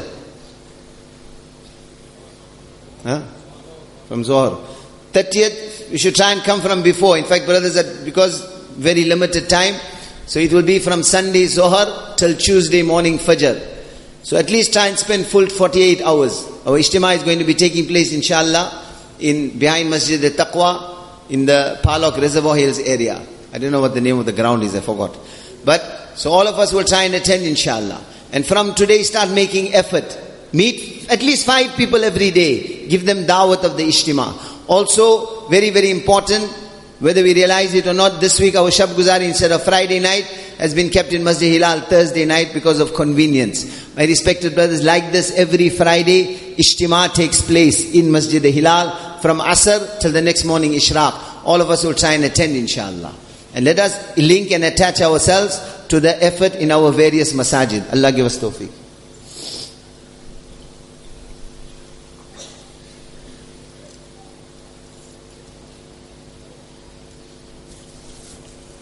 Speaker 1: From Zohar. 30th, we should try and come from before. In fact, brothers, because very limited time, so it will be from Sunday Zohar till Tuesday morning Fajr. So at least try and spend full 48 hours. Our ijtima is going to be taking place, inshallah, behind Masjid al-Taqwa, in the Palok Reservoir Hills area. I don't know what the name of the ground is, I forgot. But, so all of us will try and attend, inshallah. And from today, start making effort. Meet at least 5 people every day. Give them da'wat of the ijtima. Also, very, very important, whether we realize it or not, this week our Shab Guzari instead of Friday night has been kept in Masjid Hilal Thursday night because of convenience. My respected brothers, like this every Friday, ijtima takes place in Masjid Hilal from Asr till the next morning Ishraq. All of us will try and attend, inshallah. And let us link and attach ourselves to the effort in our various masajid. Allah give us tawfiq.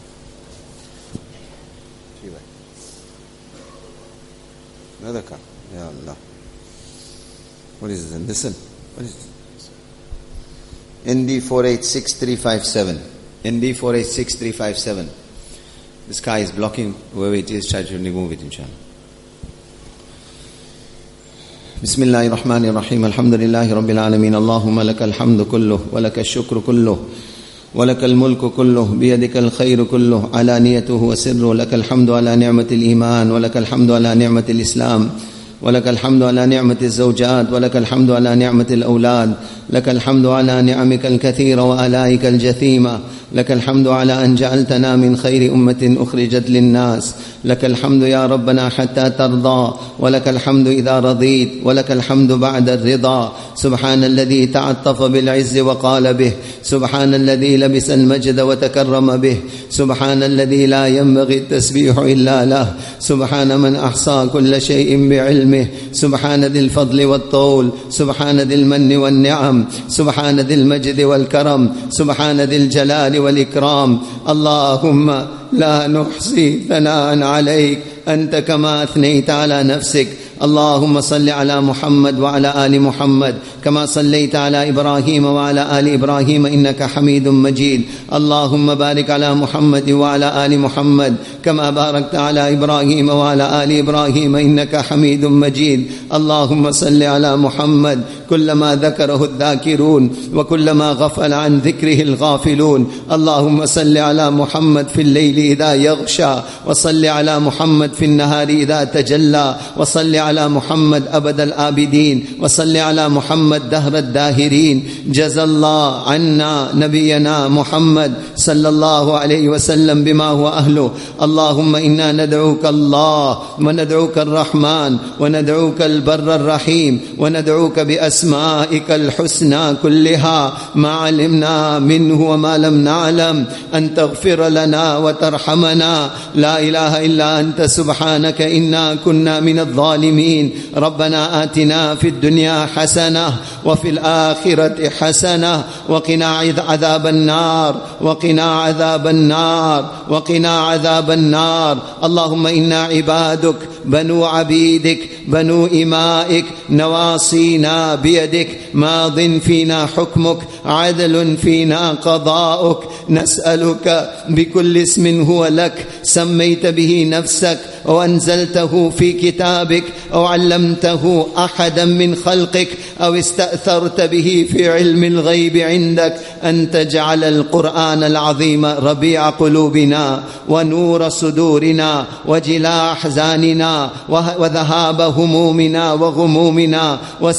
Speaker 1: Another car. Ya Allah. What is this? Listen. What is this? ND 486357. ND 486357. The sky is blocking wherever it is. Try to remove it, inshallah. بسم الله الرحمن الرحيم. الحمد لله رب العالمين. اللهم لك الحمد كله ولك الشكر كله ولك الملك كله بيدك الخير كله علانيته وسره. لك الحمد على نعمة الإيمان ولك الحمد على نعمة الإسلام ولك الحمد على نعمة الزوجات ولك الحمد على نعمة الأولاد. لك الحمد على نعمك الكثيرة وآلائك الجثيمة. لك الحمد على أن جعلتنا من خير أمة أخرجت للناس. لك الحمد يا ربنا حتى ترضى ولك الحمد إذا رضيت ولك الحمد بعد الرضا. سبحان الذي تعطف بالعز وقال به. سبحان الذي لبس المجد وتكرم به. سبحان الذي لا ينبغي التسبيح إلا له. سبحان من أحصى كل شيء بعلمه. سبحان ذي الفضل والطول. سبحان ذي المن والنعم. سبحان ذي المجد والكرم. سبحان ذي الجلال والإكرام. اللهم لا نحصي ثناء عليك أنت كما أثنيت على نفسك. اللهم صل على محمد وعلى آل محمد كما صليت على إبراهيم وعلى آل إبراهيم إنك حميد مجيد. اللهم بارك على محمد وعلى آل محمد كما باركت على إبراهيم وعلى آل إبراهيم إنك حميد مجيد. اللهم صل على محمد كلما ذكره الذاكرون وكلما غفل عن ذكره الغافلون. اللهم صل على محمد في الليل إذا يغشى وصل على محمد في النهار إذا تجلى وصل على محمد أبد الآبدين وصل على محمد دهر الداهرين. جزى الله عنا نبينا محمد صلى الله عليه وسلم بما هو أهله. اللهم إنا ندعوك الله وندعوك الرحمن وندعوك البر الرحيم وندعوك بأسمائك الحسنى كلها ما علمنا منه وما لم نعلم أن تغفر لنا وترحمنا. لا إله إلا أنت سبحانك إنا كنا من الظالمين. ربنا آتنا في الدنيا حسنة وفي الآخرة حسنة وقنا عذاب النار وقنا عذاب النار وقنا عذاب النار. اللهم إنا عبادك بنو عبيدك بنو إمائك نواصينا بيدك ماض فينا حكمك عدل فينا قضاؤك. نسألك بكل اسم هو لك سميت به نفسك وأنزلته في كتابك أو علمته أحدا من خلقك أو استأثرت به في علم الغيب عندك أن تجعل القرآن العظيم ربيع قلوبنا ونور صدورنا وجلاء أحزاننا وذهاب همومنا وغمومنا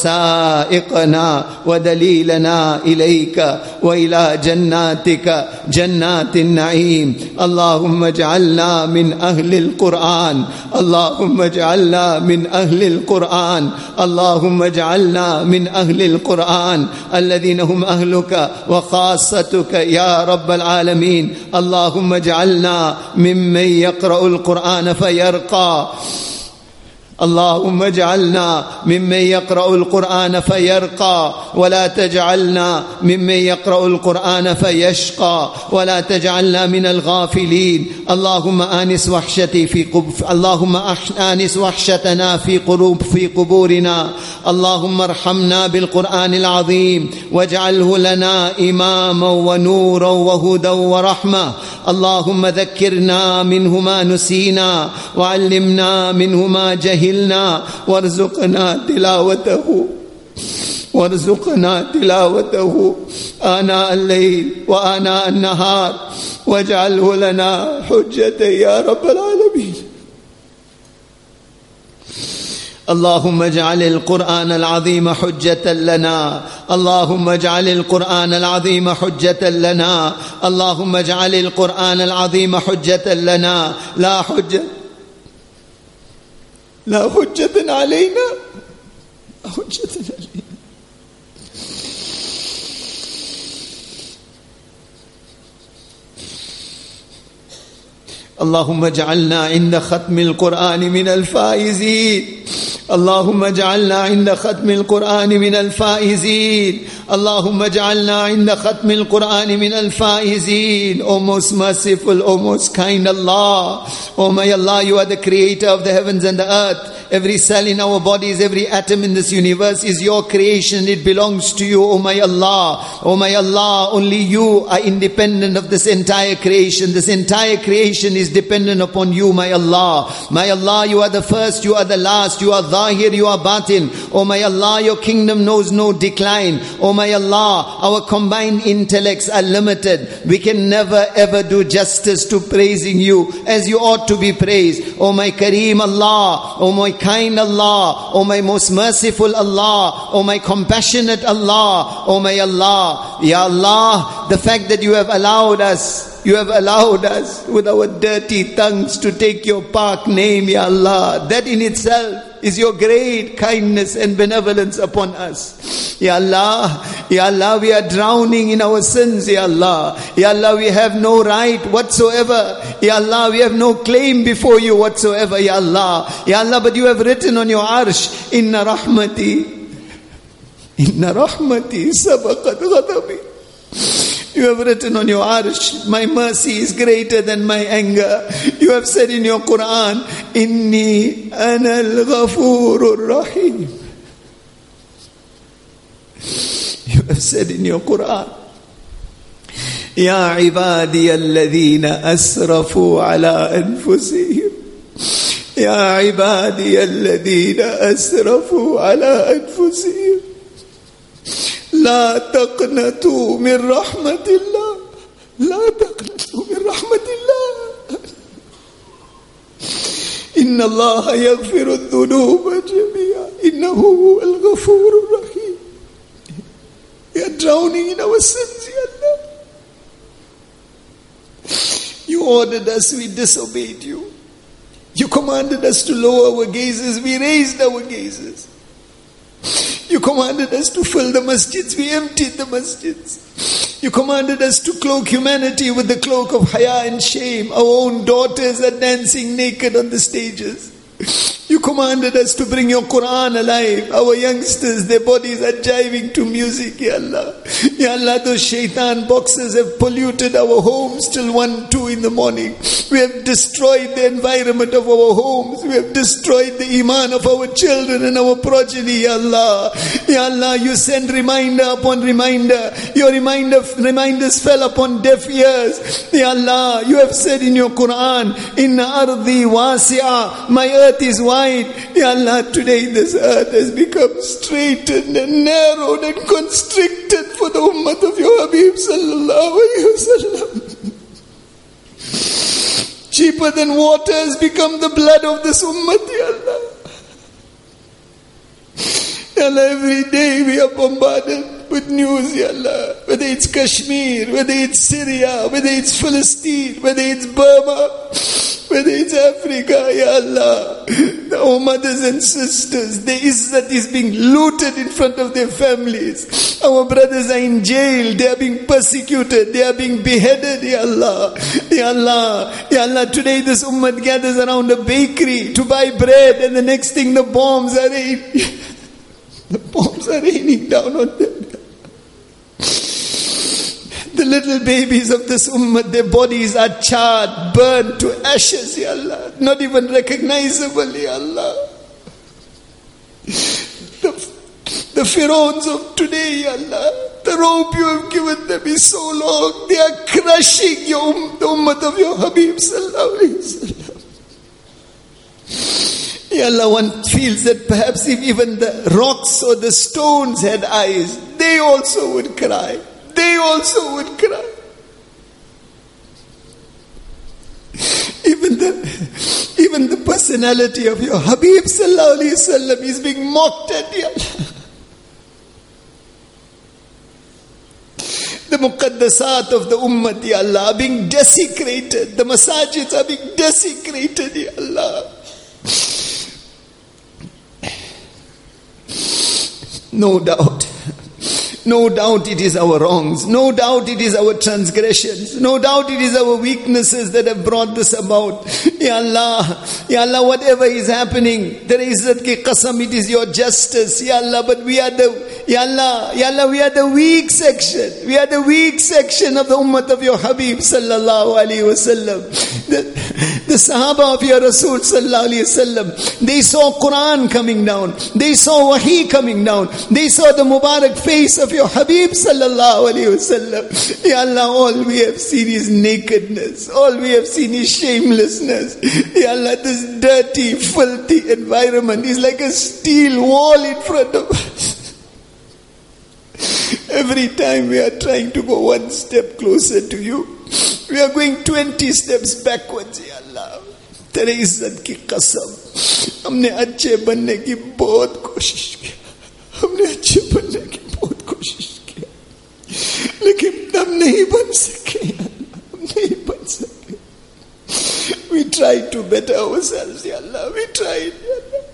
Speaker 1: وسائقنا ودليلنا إليك وإلى جناتك جنات النعيم. اللهم اجعلنا من أهل القرآن. اللهم اجعلنا من أهل القرآن. اللهم اجعلنا من أهل القرآن الذين هم أهلك وخاصتك يا رب العالمين. اللهم اجعلنا ممن يقرأ القرآن فيرقى. اللهم اجعلنا ممن يقرأ القرآن فيرقى ولا تجعلنا ممن يقرأ القرآن فيشقى ولا تجعلنا من الغافلين. اللهم آنس وحشتي اللهم آنس وحشتنا في قبورنا. اللهم ارحمنا بالقرآن العظيم واجعله لنا إماما ونورا وهدى ورحمة. اللهم ذكرنا منه ما نسينا وعلمنا منه ما جهلنا وارزقنا تلاوته آناء الليل وآناء النهار واجعله لنا حجة يا رب العالمين. اللهم اجعل القرآن العظيم حجة لنا. اللهم اجعل القرآن العظيم حجة لنا. اللهم اجعل القرآن العظيم حجة لنا لا حجة علينا. اللهم اجعلنا عند ختم القرآن من الفائزين. اللهم اجعلنا عند ختم القرآن من الفائزين. Allahumma ja'alna inda khatmil Qur'ani min al-faizeen. O most merciful, O most kind Allah. O my Allah, you are the creator of the heavens and the earth. Every cell in our bodies, every atom in this universe is your creation. It belongs to you, O my Allah. O my Allah, only you are independent of this entire creation. This entire creation is dependent upon you, my Allah. My Allah, you are the first, you are the last, you are Zahir, you are Batin. O my Allah, your kingdom knows no decline. O my Allah, our combined intellects are limited. We can never ever do justice to praising you as you ought to be praised. O my Kareem Allah, O my kind Allah, O my most merciful Allah, O my compassionate Allah, O my Allah. Ya Allah, the fact that you have allowed us with our dirty tongues to take your pak name, Ya Allah, that in itself is your great kindness and benevolence upon us. Ya Allah, we are drowning in our sins, Ya Allah. Ya Allah, we have no right whatsoever. Ya Allah, we have no claim before you whatsoever, Ya Allah. Ya Allah, but you have written on your arsh, Inna rahmati sabaqat ghadabi. You have written on your arsh, my mercy is greater than my anger. You have said in your Quran, Inni ana al-ghafurur rahim. You have said in your Quran, Ya ibadi alladhina asrafu ala anfusihim. Ya ibadi alladhina asrafu ala anfusihim. لا تقنطوا من رحمة الله لا تقنطوا من رحمة الله إن الله يغفر الذنوب جميعا إنه هو الغفور الرحيم. We are drowning in our sins, Ya Allah. You ordered us, we disobeyed you. You commanded us to lower our gazes, we raised our gazes. You commanded us to fill the masjids, we emptied the masjids. You commanded us to cloak humanity with the cloak of haya and shame. Our own daughters are dancing naked on the stages. You commanded us to bring your Quran alive. Our youngsters, their bodies are jiving to music, Ya Allah. Ya Allah, those shaitan boxes have polluted our homes till 1, 2 in the morning. We have destroyed the environment of our homes. We have destroyed the iman of our children and our progeny, Ya Allah. Ya Allah, you send reminder upon reminder. Your reminders fell upon deaf ears. Ya Allah, you have said in your Quran, Inna ardi wasi'a, my earth is wide. Ya Allah, today this earth has become straightened and narrowed and constricted for the ummah of your Habib sallallahu alayhi wa sallam. Cheaper than water has become the blood of this ummah, Ya Allah. Ya Allah, every day we are bombarded with news, Ya Allah. Whether it's Kashmir, whether it's Syria, whether it's Palestine, whether it's Burma, whether it's Africa, Ya Allah. Our mothers and sisters, their izzat is being looted in front of their families. Our brothers are in jail, they are being persecuted, they are being beheaded, Ya Allah. Ya Allah, Ya Allah, today this ummah gathers around a bakery to buy bread, and the next thing the bombs are raining down on them. The little babies of this ummah, their bodies are charred, burned to ashes, Ya Allah. Not even recognizable, Ya Allah. The Pharaohs of today, Ya Allah, the rope you have given them is so long, they are crushing the ummah of your Habib sallallahu alayhi wa sallam. Ya Allah, one feels that perhaps if even the rocks or the stones had eyes, they also would cry. They also would cry. Even the personality of your Habib sallallahu alayhi wa sallam is being mocked at, Ya Allah. The muqaddasat of the ummah, Ya Allah, are being desecrated. The masajids are being desecrated, Ya Allah. No doubt it is our wrongs. No doubt it is our transgressions. No doubt it is our weaknesses that have brought this about. Ya Allah, whatever is happening, there is Izzat ki qasam, it is your justice, Ya Allah, but we are we are the weak section. We are the weak section of the ummah of your Habib sallallahu alaihi wasallam. The Sahaba of your Rasul sallallahu alaihi wasallam, they saw Quran coming down, they saw Wahi coming down, they saw the Mubarak face of your Habib sallallahu alaihi wasallam. Ya Allah, all we have seen is nakedness, all we have seen is shamelessness. Ya Allah, this dirty, filthy environment is like a steel wall in front of us. Every time we are trying to go one step closer to you, we are going 20 steps backwards. Ya Allah, तेरे इज्जत की कसम, हमने अच्छे बनने की बहुत कोशिश की, हमने अच्छे बनने की बहुत कोशिश की, लेकिन हम नहीं बन सके, हम नहीं बन सके. We tried to better ourselves, Ya Allah, we tried, Ya Allah.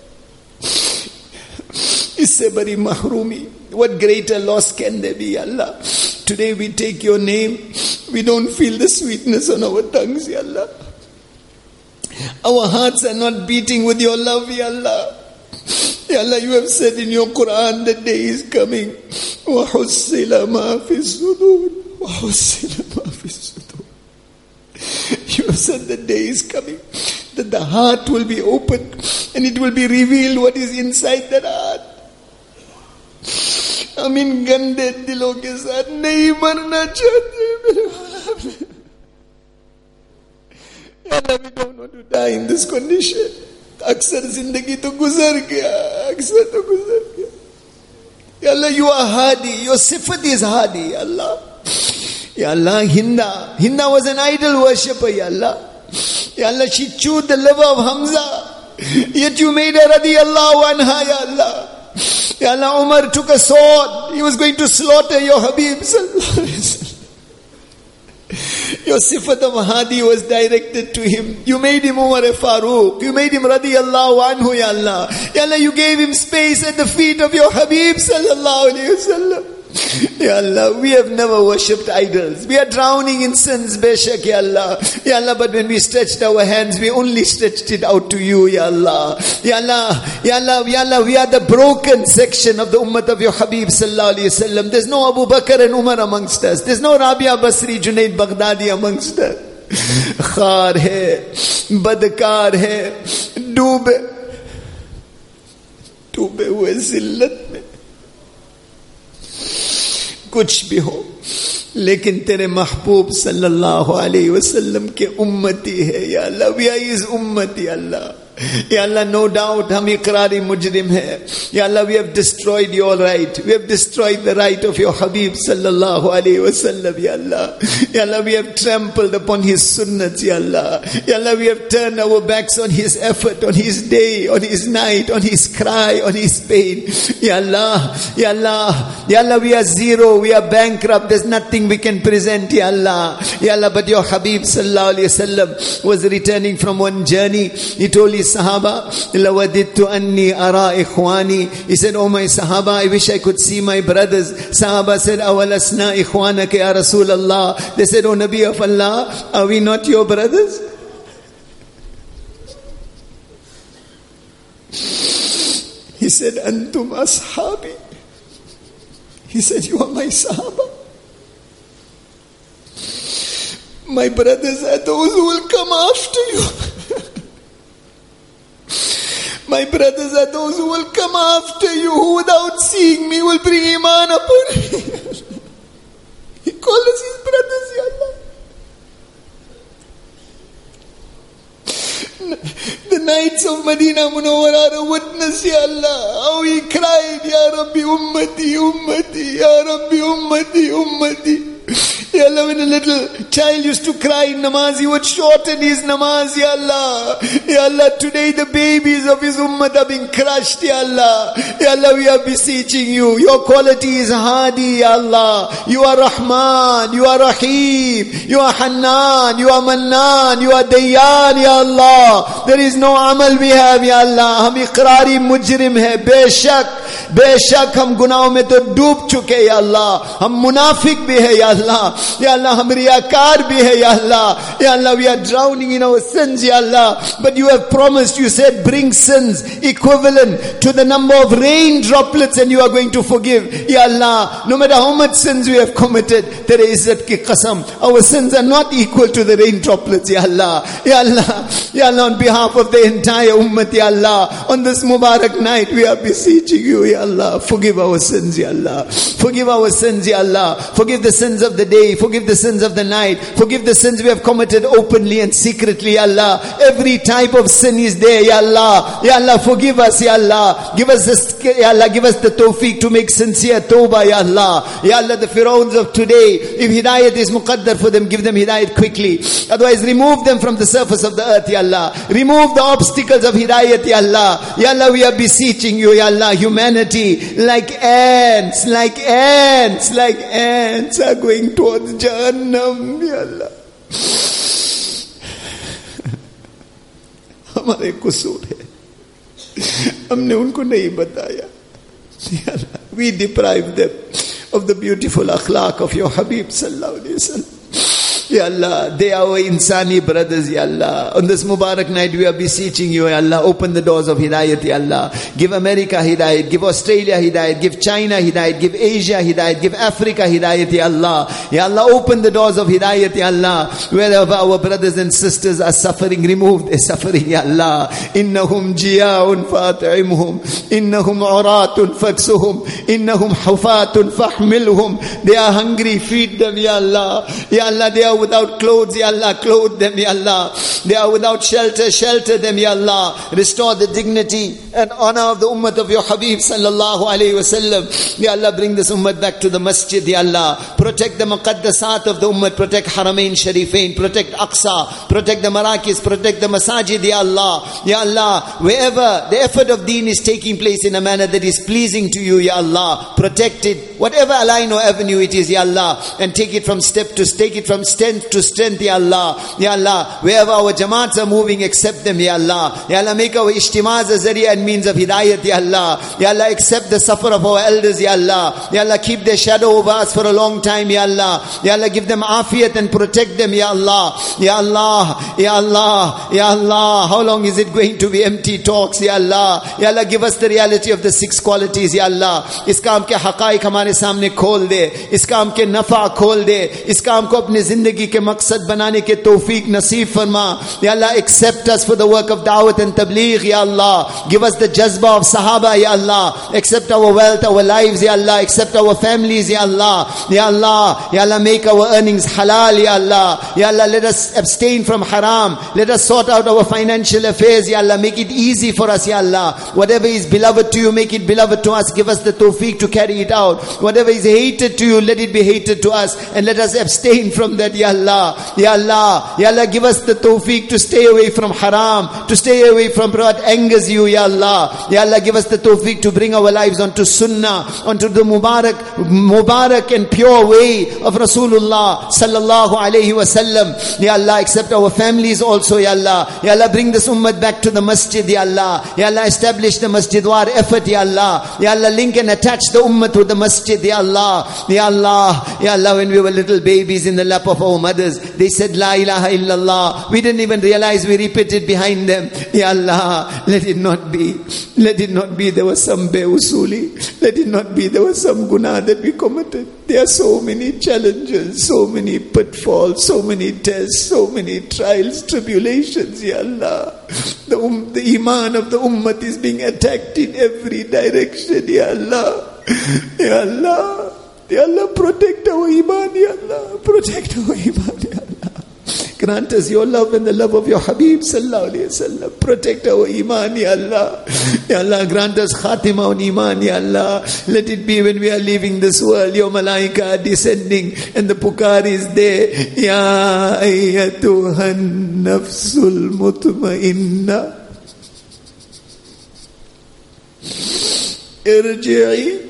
Speaker 1: इससे बड़ी महरूमी, what greater loss can there be, Ya Allah? Today we take your name, we don't feel the sweetness on our tongues, Ya Allah. Our hearts are not beating with your love, Ya Allah. Ya Allah, you have said in your Quran, the day is coming. وَحُصِّلَ مَا فِي الصُّدُورِ وَحُصِّلَ مَا فِي الصُّدُورِ. You have said the day is coming, that the heart will be opened and it will be revealed what is inside that heart. हम इन गंदे दिलों के साथ नहीं मरना चाहते मेरे भाई. Allah, we don't want to die in this condition. अक्सर जिंदगी तो गुजर गया, अक्सर तो गुजर गया. Ya Allah, you are Hadi, your sifat is Hadi, Ya Allah. Ya Allah, Hinda was an idol worshipper, Ya Allah. Ya Allah, she chewed the liver of Hamza, yet you made her radiyallahu anha, Ya Allah. Ya Allah, Umar took a sword, he was going to slaughter your Habib sallallahu alaihi wasallam. Your sifat of Hadi was directed to him. You made him Umar Farooq. You made him radiyallahu anhu, Ya Allah. Ya Allah, you gave him space at the feet of your Habib sallallahu alayhi wasallam. Ya Allah, we have never worshipped idols. We are drowning in sins, beshak, Ya Allah. Ya Allah, but when we stretched our hands, we only stretched it out to you, Ya Allah. Ya Allah, Ya Allah, Ya Allah, we are the broken section of the ummah of your Habib sallallahu alayhi wasallam. There's no Abu Bakr and Umar amongst us. There's no Rabia Basri, Junaid Baghdadi amongst us. Khar hai, badkar hai, डूबे हुए जिल्लत में. कुछ भी हो, लेकिन तेरे महबूब सल्लल्लाहु अलैहि वसल्लम के उम्मती है. या अल्लाह, वी आर हिज उम्मती. अल्लाह, Ya Allah, no doubt हम इकरारी मुजरिम है. Ya Allah, we have destroyed your right. We have destroyed the right of your Habib sallallahu alaihi wasallam. Ya Allah, Ya Allah, we have trampled upon his sunnahs. Ya Allah, Ya Allah, we have turned our backs on his effort, on his day, on his night, on his cry, on his pain. Ya Allah, Ya Allah, Ya Allah, we are zero, we are bankrupt. There's nothing we can present. Ya Allah, Ya Allah, but your Habib sallallahu alaihi wasallam was returning from one journey. He told his Sahaba, lawadittu anni ara ikhwani. He said, oh my Sahaba, I wish I could see my brothers. Sahaba said, awalasna ikhwanaka ya Rasulallah. They said, oh Nabi of Allah, are we not your brothers? He said, antum ashabi. He said, you are my Sahaba. My brothers are those who will come after you. My brothers are those who will come after you, who without seeing me will bring iman upon me. He called us his brothers, Ya Allah. The nights of Medina Munawwara are a witness, Ya Allah. How he cried, Ya Rabbi ummati, ummati, Ya Rabbi ummati, ummati. Ya Allah, when a little child used to cry in namaz, he would shorten his namaz, Ya Allah. Ya Allah, today the babies of his ummah are being crushed, Ya Allah. Ya Allah, we are beseeching you. Your quality is Hadi, Ya Allah. You are Rahman, you are Rahim, you are Hannan, you are Mannan, you are Dayyan, Ya Allah. There is no amal we have, Ya Allah. Hum iqrari mujrim hai, beshak. बेशक हम गुनाहों में तो डूब चुके या अल्लाह, हम मुनाफिक भी है या अल्लाह हम रियाकार भी है या अल्लाह we are drowning in our sins ya Allah, but you have promised, you said bring sins equivalent to the number of rain droplets and you are going to forgive ya Allah. No matter how much sins we have committed, tere izzat ki qasam, our sins are not equal to the rain droplets ya Allah. On behalf of the entire ummah ya Allah, on this Mubarak night we are beseeching you ya Allah, forgive our sins ya Allah, forgive our sins ya Allah, forgive the sins of the day, forgive the sins of the night, forgive the sins we have committed openly and secretly ya Allah. Every type of sin is there ya Allah, forgive us ya Allah, give us the tawfiq to make sincere tawbah ya Allah. The Fir'auns of today, if hidayat is muqaddar for them, give them hidayat quickly, otherwise remove them from the surface of the earth ya Allah, remove the obstacles of hidayat ya Allah, we are beseeching you ya Allah. Humanity like ants are going towards Jahannam ya Allah. हमारे कसूर है, हमने उनको नहीं बताया, we deprive them of the beautiful akhlaq of your Habib sallallahu alaihi wasallam. Ya Allah, they are our insani brothers, Ya Allah. On this Mubarak night, we are beseeching you, Ya Allah. Open the doors of hidayat, Ya Allah. Give America hidayat, give Australia hidayat, give China hidayat, give Asia hidayat, give Africa hidayat, Ya Allah. Ya Allah, open the doors of hidayat, Ya Allah. Wherever our brothers and sisters are suffering, remove their suffering, Ya Allah. Innahum jiya'un fat'imhum, innahum uratun faksuhum, innahum hufatun fahmilhum. They are hungry, feed them, Ya Allah. Ya Allah, they are without clothes, Ya Allah, clothe them, Ya Allah. They are without shelter, shelter them, Ya Allah. Restore the dignity and honor of the ummah of your Habib sallallahu alayhi wasallam. Ya Allah, bring this ummah back to the masjid, Ya Allah. Protect the muqaddasat of the ummah, protect Haramain Sharifain, protect Aqsa, protect the Marakis, protect the masajid, Ya Allah. Ya Allah, wherever the effort of deen is taking place in a manner that is pleasing to you, Ya Allah, protect it, whatever line or avenue it is, Ya Allah, and take it from strength to strength, Ya Allah. Ya Allah, wherever our jamaats are moving, accept them, Ya Allah. Ya Allah, make our ijtimaz a zariya and means of hidayat, Ya Allah. Ya Allah, accept the suffer of our elders, Ya Allah. Ya Allah, keep their shadow over us for a long time, Ya Allah. Ya Allah, give them afiyat and protect them, Ya Allah. Ya Allah, Ya Allah, Ya Allah. How long is it going to be empty talks, Ya Allah? Ya Allah, give us the reality of the 6 qualities, Ya Allah. Is काम के हकाइक हमारे सामने खोल दे, इस काम के नफा खोल दे, इस काम को अपने जिंदगी के मकसद बनाने के तौफीक नसीब फरमा. Ya Allah, accept us for the work of da'wat and tabligh, Ya Allah. Give us the jazba of sahaba, Ya Allah. Accept our wealth, our lives, Ya Allah. Accept our families, Ya Allah. Ya Allah, Ya Allah, make our earnings halal, Ya Allah. Ya Allah, let us abstain from haram. Let us sort out our financial affairs, Ya Allah. Make it easy for us, Ya Allah. Whatever is beloved to you, make it beloved to us. Give us the tawfiq to carry it out. Whatever is hated to you, let it be hated to us, and let us abstain from that, Ya Allah. Ya Allah, Ya Allah, give us the tawfiq to stay away from haram, to stay away from what angers you, Ya Allah. Ya Allah, give us the tawfiq to bring our lives onto sunnah, onto the Mubarak and pure way of Rasulullah sallallahu alayhi wasallam. Ya Allah, accept our families also, Ya Allah. Ya Allah, bring this ummah back to the masjid, Ya Allah. Ya Allah, establish the masjid war effort, Ya Allah. Ya Allah, link and attach the ummah to the masjid, Ya Allah. Ya Allah, Ya Allah, when we were little babies in the lap of our mothers, they said La ilaha illallah. We didn't even realize we repeated behind them. Ya Allah, let it not be there was some beusuli. Let it not be there was some guna that we committed. There are so many challenges, so many pitfalls, so many tests, so many trials, tribulations, Ya Allah. The iman of the ummah is being attacked in every direction, Ya Allah. Ya Allah, Ya Allah, protect our iman, Ya Allah. Protect our iman, Ya Allah. Grant us your love and the love of your Habib sallallahu alayhi wasallam. Protect our iman, Ya Allah. Ya Allah, grant us khatima on iman, Ya Allah. Let it be when we are leaving this world, your malaika are descending and the pukar is there. Ya ayyatuhan nafsul mutmainna, irji'i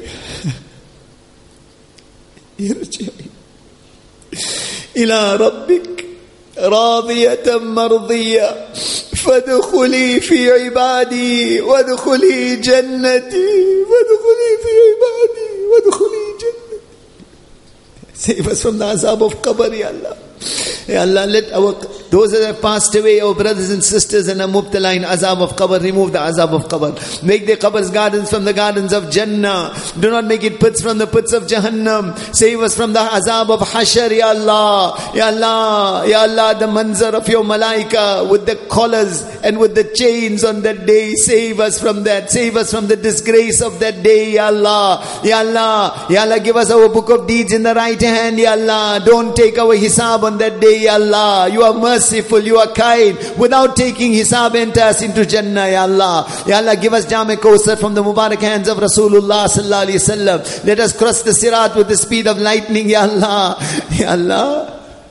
Speaker 1: ila rabbik راضية مرضية
Speaker 2: فادخلي في عبادي وادخلي جنتي وادخلي في عبادي وادخلي جنتي. Save us from the azab of qabr, Ya Allah. Ya Allah, let those that have passed away, our brothers and sisters and are mubtala in azab of qabr, remove the azab of qabr. Make their qabrs gardens from the gardens of Jannah. Do not make it pits from the pits of Jahannam. Save us from the azab of Hashar, Ya Allah. Ya Allah, Ya Allah, the manzar of your malaika with the collars and with the chains on that day. Save us from that. Save us from the disgrace of that day, Ya Allah. Ya Allah, Ya Allah, give us our book of deeds in the right hand, Ya Allah. Don't take our hisab on that day, Ya Allah. You are merciful, you are kind. Without taking hisab, enter us into Jannah, Ya Allah. Ya Allah, give us Jam-e Kawthar from the Mubarak hands of Rasulullah sallallahu alaihi wasallam. Let us cross the Sirat with the speed of lightning, Ya Allah. Ya Allah.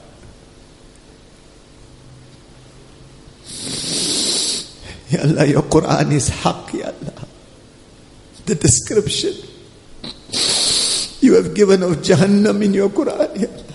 Speaker 2: Ya Allah, your Quran is haqq, Ya Allah. The description you have given of Jahannam in your Quran, Ya Allah.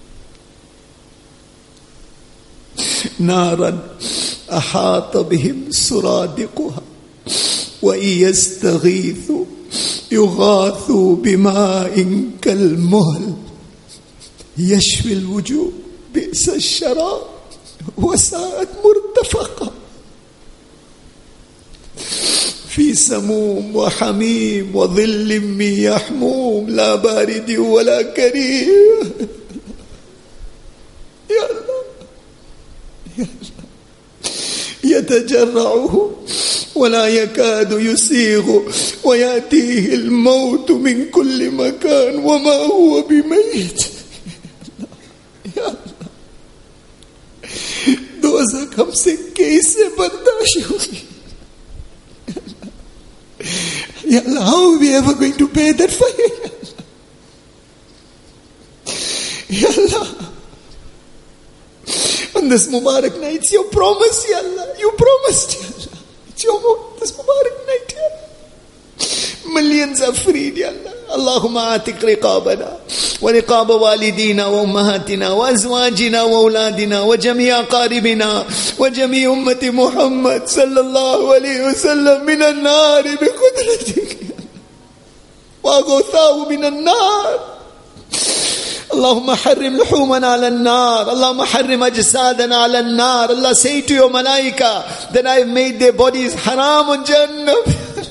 Speaker 2: نارا أحاط بهم سرادقها وإن يستغيثوا يغاثوا بماء كالمهل يشوي الوجوه بئس الشراب وساءت مرتفقا في سموم وحميم وظل من يحموم لا بارد ولا كريم. يا الله يتجرعه ولا يكاد يسيغ ويأتيه الموت من كل مكان وما هو بميت. يا الله, दोज़ख हमसे कैसे बर्दाश्त होगी? Ya Allah, how are we ever going to pay that fire? Ya Allah, on this Mubarak night, it's your promise, Ya Allah. You promised, Ya Allah. It's your this Mubarak night, Ya Allah. Millions are freed, Ya Allah. Allahumma atik riqabana wa riqab walidina wa ummahatina wa azwajina wa auladina wa jami'a qaribina wa jami'a ummati Muhammad sallallahu alayhi wa sallam min an-nar bi qudratik wa aghuthahu min an-nar. Allahumma harrim luhumana ala an-nar. Allahumma harrim ajsadana ala an-nar. Allah, say to your malaika that I have made their bodies haram on Jannah.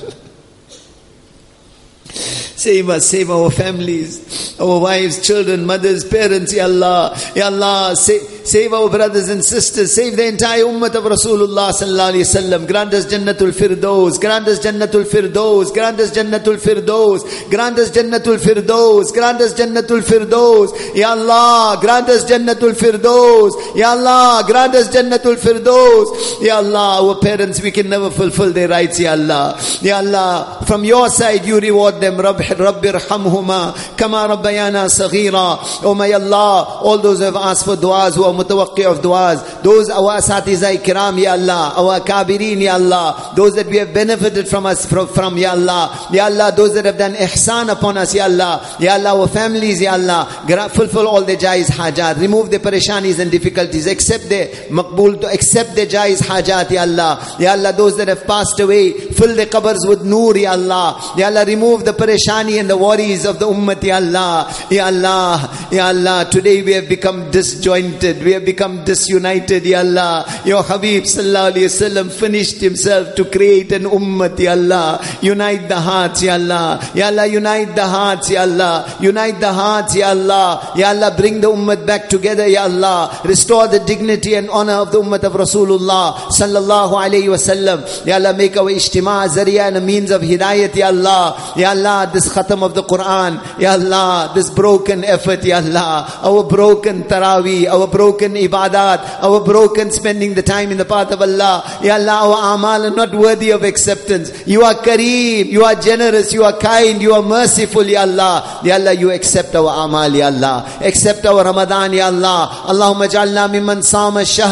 Speaker 2: Save us, save our families, our wives, children, mothers, parents, Ya Allah. Ya Allah, save our brothers and sisters, save the entire ummah of Rasulullah sallallahu alaihi wasallam. Grant us Jannatul Firdaus, grant us Jannatul Firdaus, grant us Jannatul Firdaus, grant us Jannatul Firdaus, grant us Jannatul Firdaus. Ya Allah, grant us Jannatul Firdaus. Ya Allah, grant us Jannatul Firdaus. Ya Allah, our parents, we can never fulfill their rights, Ya Allah. Ya Allah, from your side you reward them. Rabbi irhamhuma kama rabbayana saghira. Oh my Allah, all those who have asked for du'as, who are mutawaqqi of du'as, those our asatiza kiram, Ya Allah, our kabirin, Ya Allah, those that we have benefited from us, from Ya Allah, Ya Allah, those that have done ihsan upon us, Ya Allah, Ya Allah, our families, Ya Allah, fulfill all their jaiz hajat, remove their pareshanis and difficulties, accept their maqbool, accept their jaiz hajat, Ya Allah. Ya Allah, those that have passed away, fill their qabrs with noor, Ya Allah. Ya Allah, remove the pareshani and the worries of the ummah, Ya Allah. Ya Allah, Ya Allah, today we have become disjointed, we have become disunited, Ya Allah. Your Habib sallallahu alayhi wasallam finished himself to create an ummah, Ya Allah. Unite the hearts, Ya Allah. Ya Allah, unite the hearts, Ya Allah. Unite the hearts, Ya Allah. Ya Allah, bring the ummah back together, Ya Allah. Restore the dignity and honor of the ummah of Rasulullah sallallahu alayhi wasallam. Ya Allah, make our ijtima' zariya and a means of hidayat, Ya Allah. Ya Allah, this khatam of the Quran, Ya Allah, this broken effort, Ya Allah, our broken tarawih, our broken ibadat, our broken spending the time in the path of Allah, Ya Allah, our amal are not worthy of acceptance. You are Kareem, you are generous, you are kind, you are merciful, Ya Allah. Ya Allah, you accept our amal, Ya Allah. Accept our Ramadan, Ya Allah. Allahumma ja'alna mimman sama ash-shahr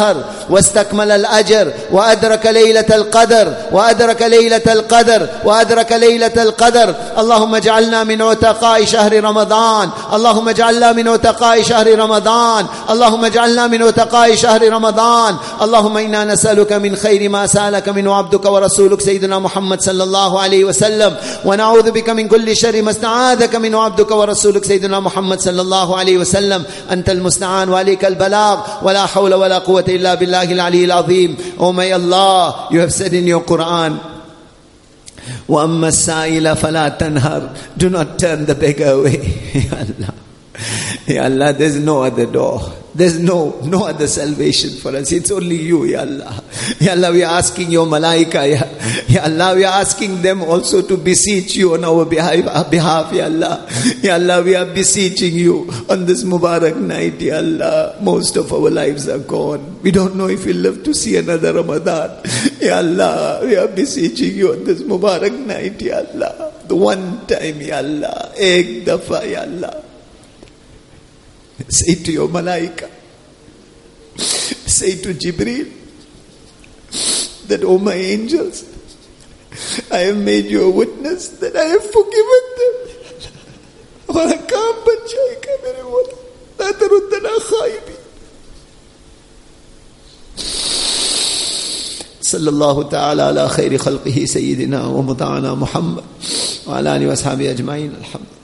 Speaker 2: واستكمل الأجر وأدرك ليلة القدر وأدرك ليلة القدر وأدرك ليلة القدر. اللهم اجعلنا من عتقاء شهر رمضان، اللهم اجعلنا من عتقاء شهر رمضان، اللهم اجعلنا من عتقاء شهر رمضان. اللهم إنا نسألك من خير ما سألك منه عبدك ورسولك سيدنا محمد صلى الله عليه وسلم، ونعوذ بك من كل شر ما استعاذك منه عبدك ورسولك سيدنا محمد صلى الله عليه وسلم. أنت المستعان وعليك البلاغ، ولا حول ولا قوة إلا بالله العلي العظيم. Oh my Allah, you have said in your Quran, وَأَمَّا السَّائِلَ فَلَا تَنْهَرْ, do not turn the beggar away. Ya Allah, Ya Allah, there's no other door. There's no other salvation for us. It's only you, Ya Allah. Ya Allah, we are asking your malaika, Ya Allah, we are asking them also to beseech you on our behalf, Ya Allah. Ya Allah, we are beseeching you on this Mubarak night, Ya Allah. Most of our lives are gone. We don't know if we'll live to see another Ramadan. Ya Allah, we are beseeching you on this Mubarak night, Ya Allah. The one time, Ya Allah. Ek dafa, Ya Allah. Say to your malaika, say to Jibreel, that, oh my angels, I have made you a witness that I have forgiven them. हमारा काम बन जाएगा मेरे मौला, ला तरुद्दना खाइबी. सल्लल्लाहु ताला अला खैरि खल्क़िही सय्यिदिना व मुताअना मुहम्मद व अला आलिहि व अस्हाबिही अजमाइन. अल्हम्दुलिल्लाह.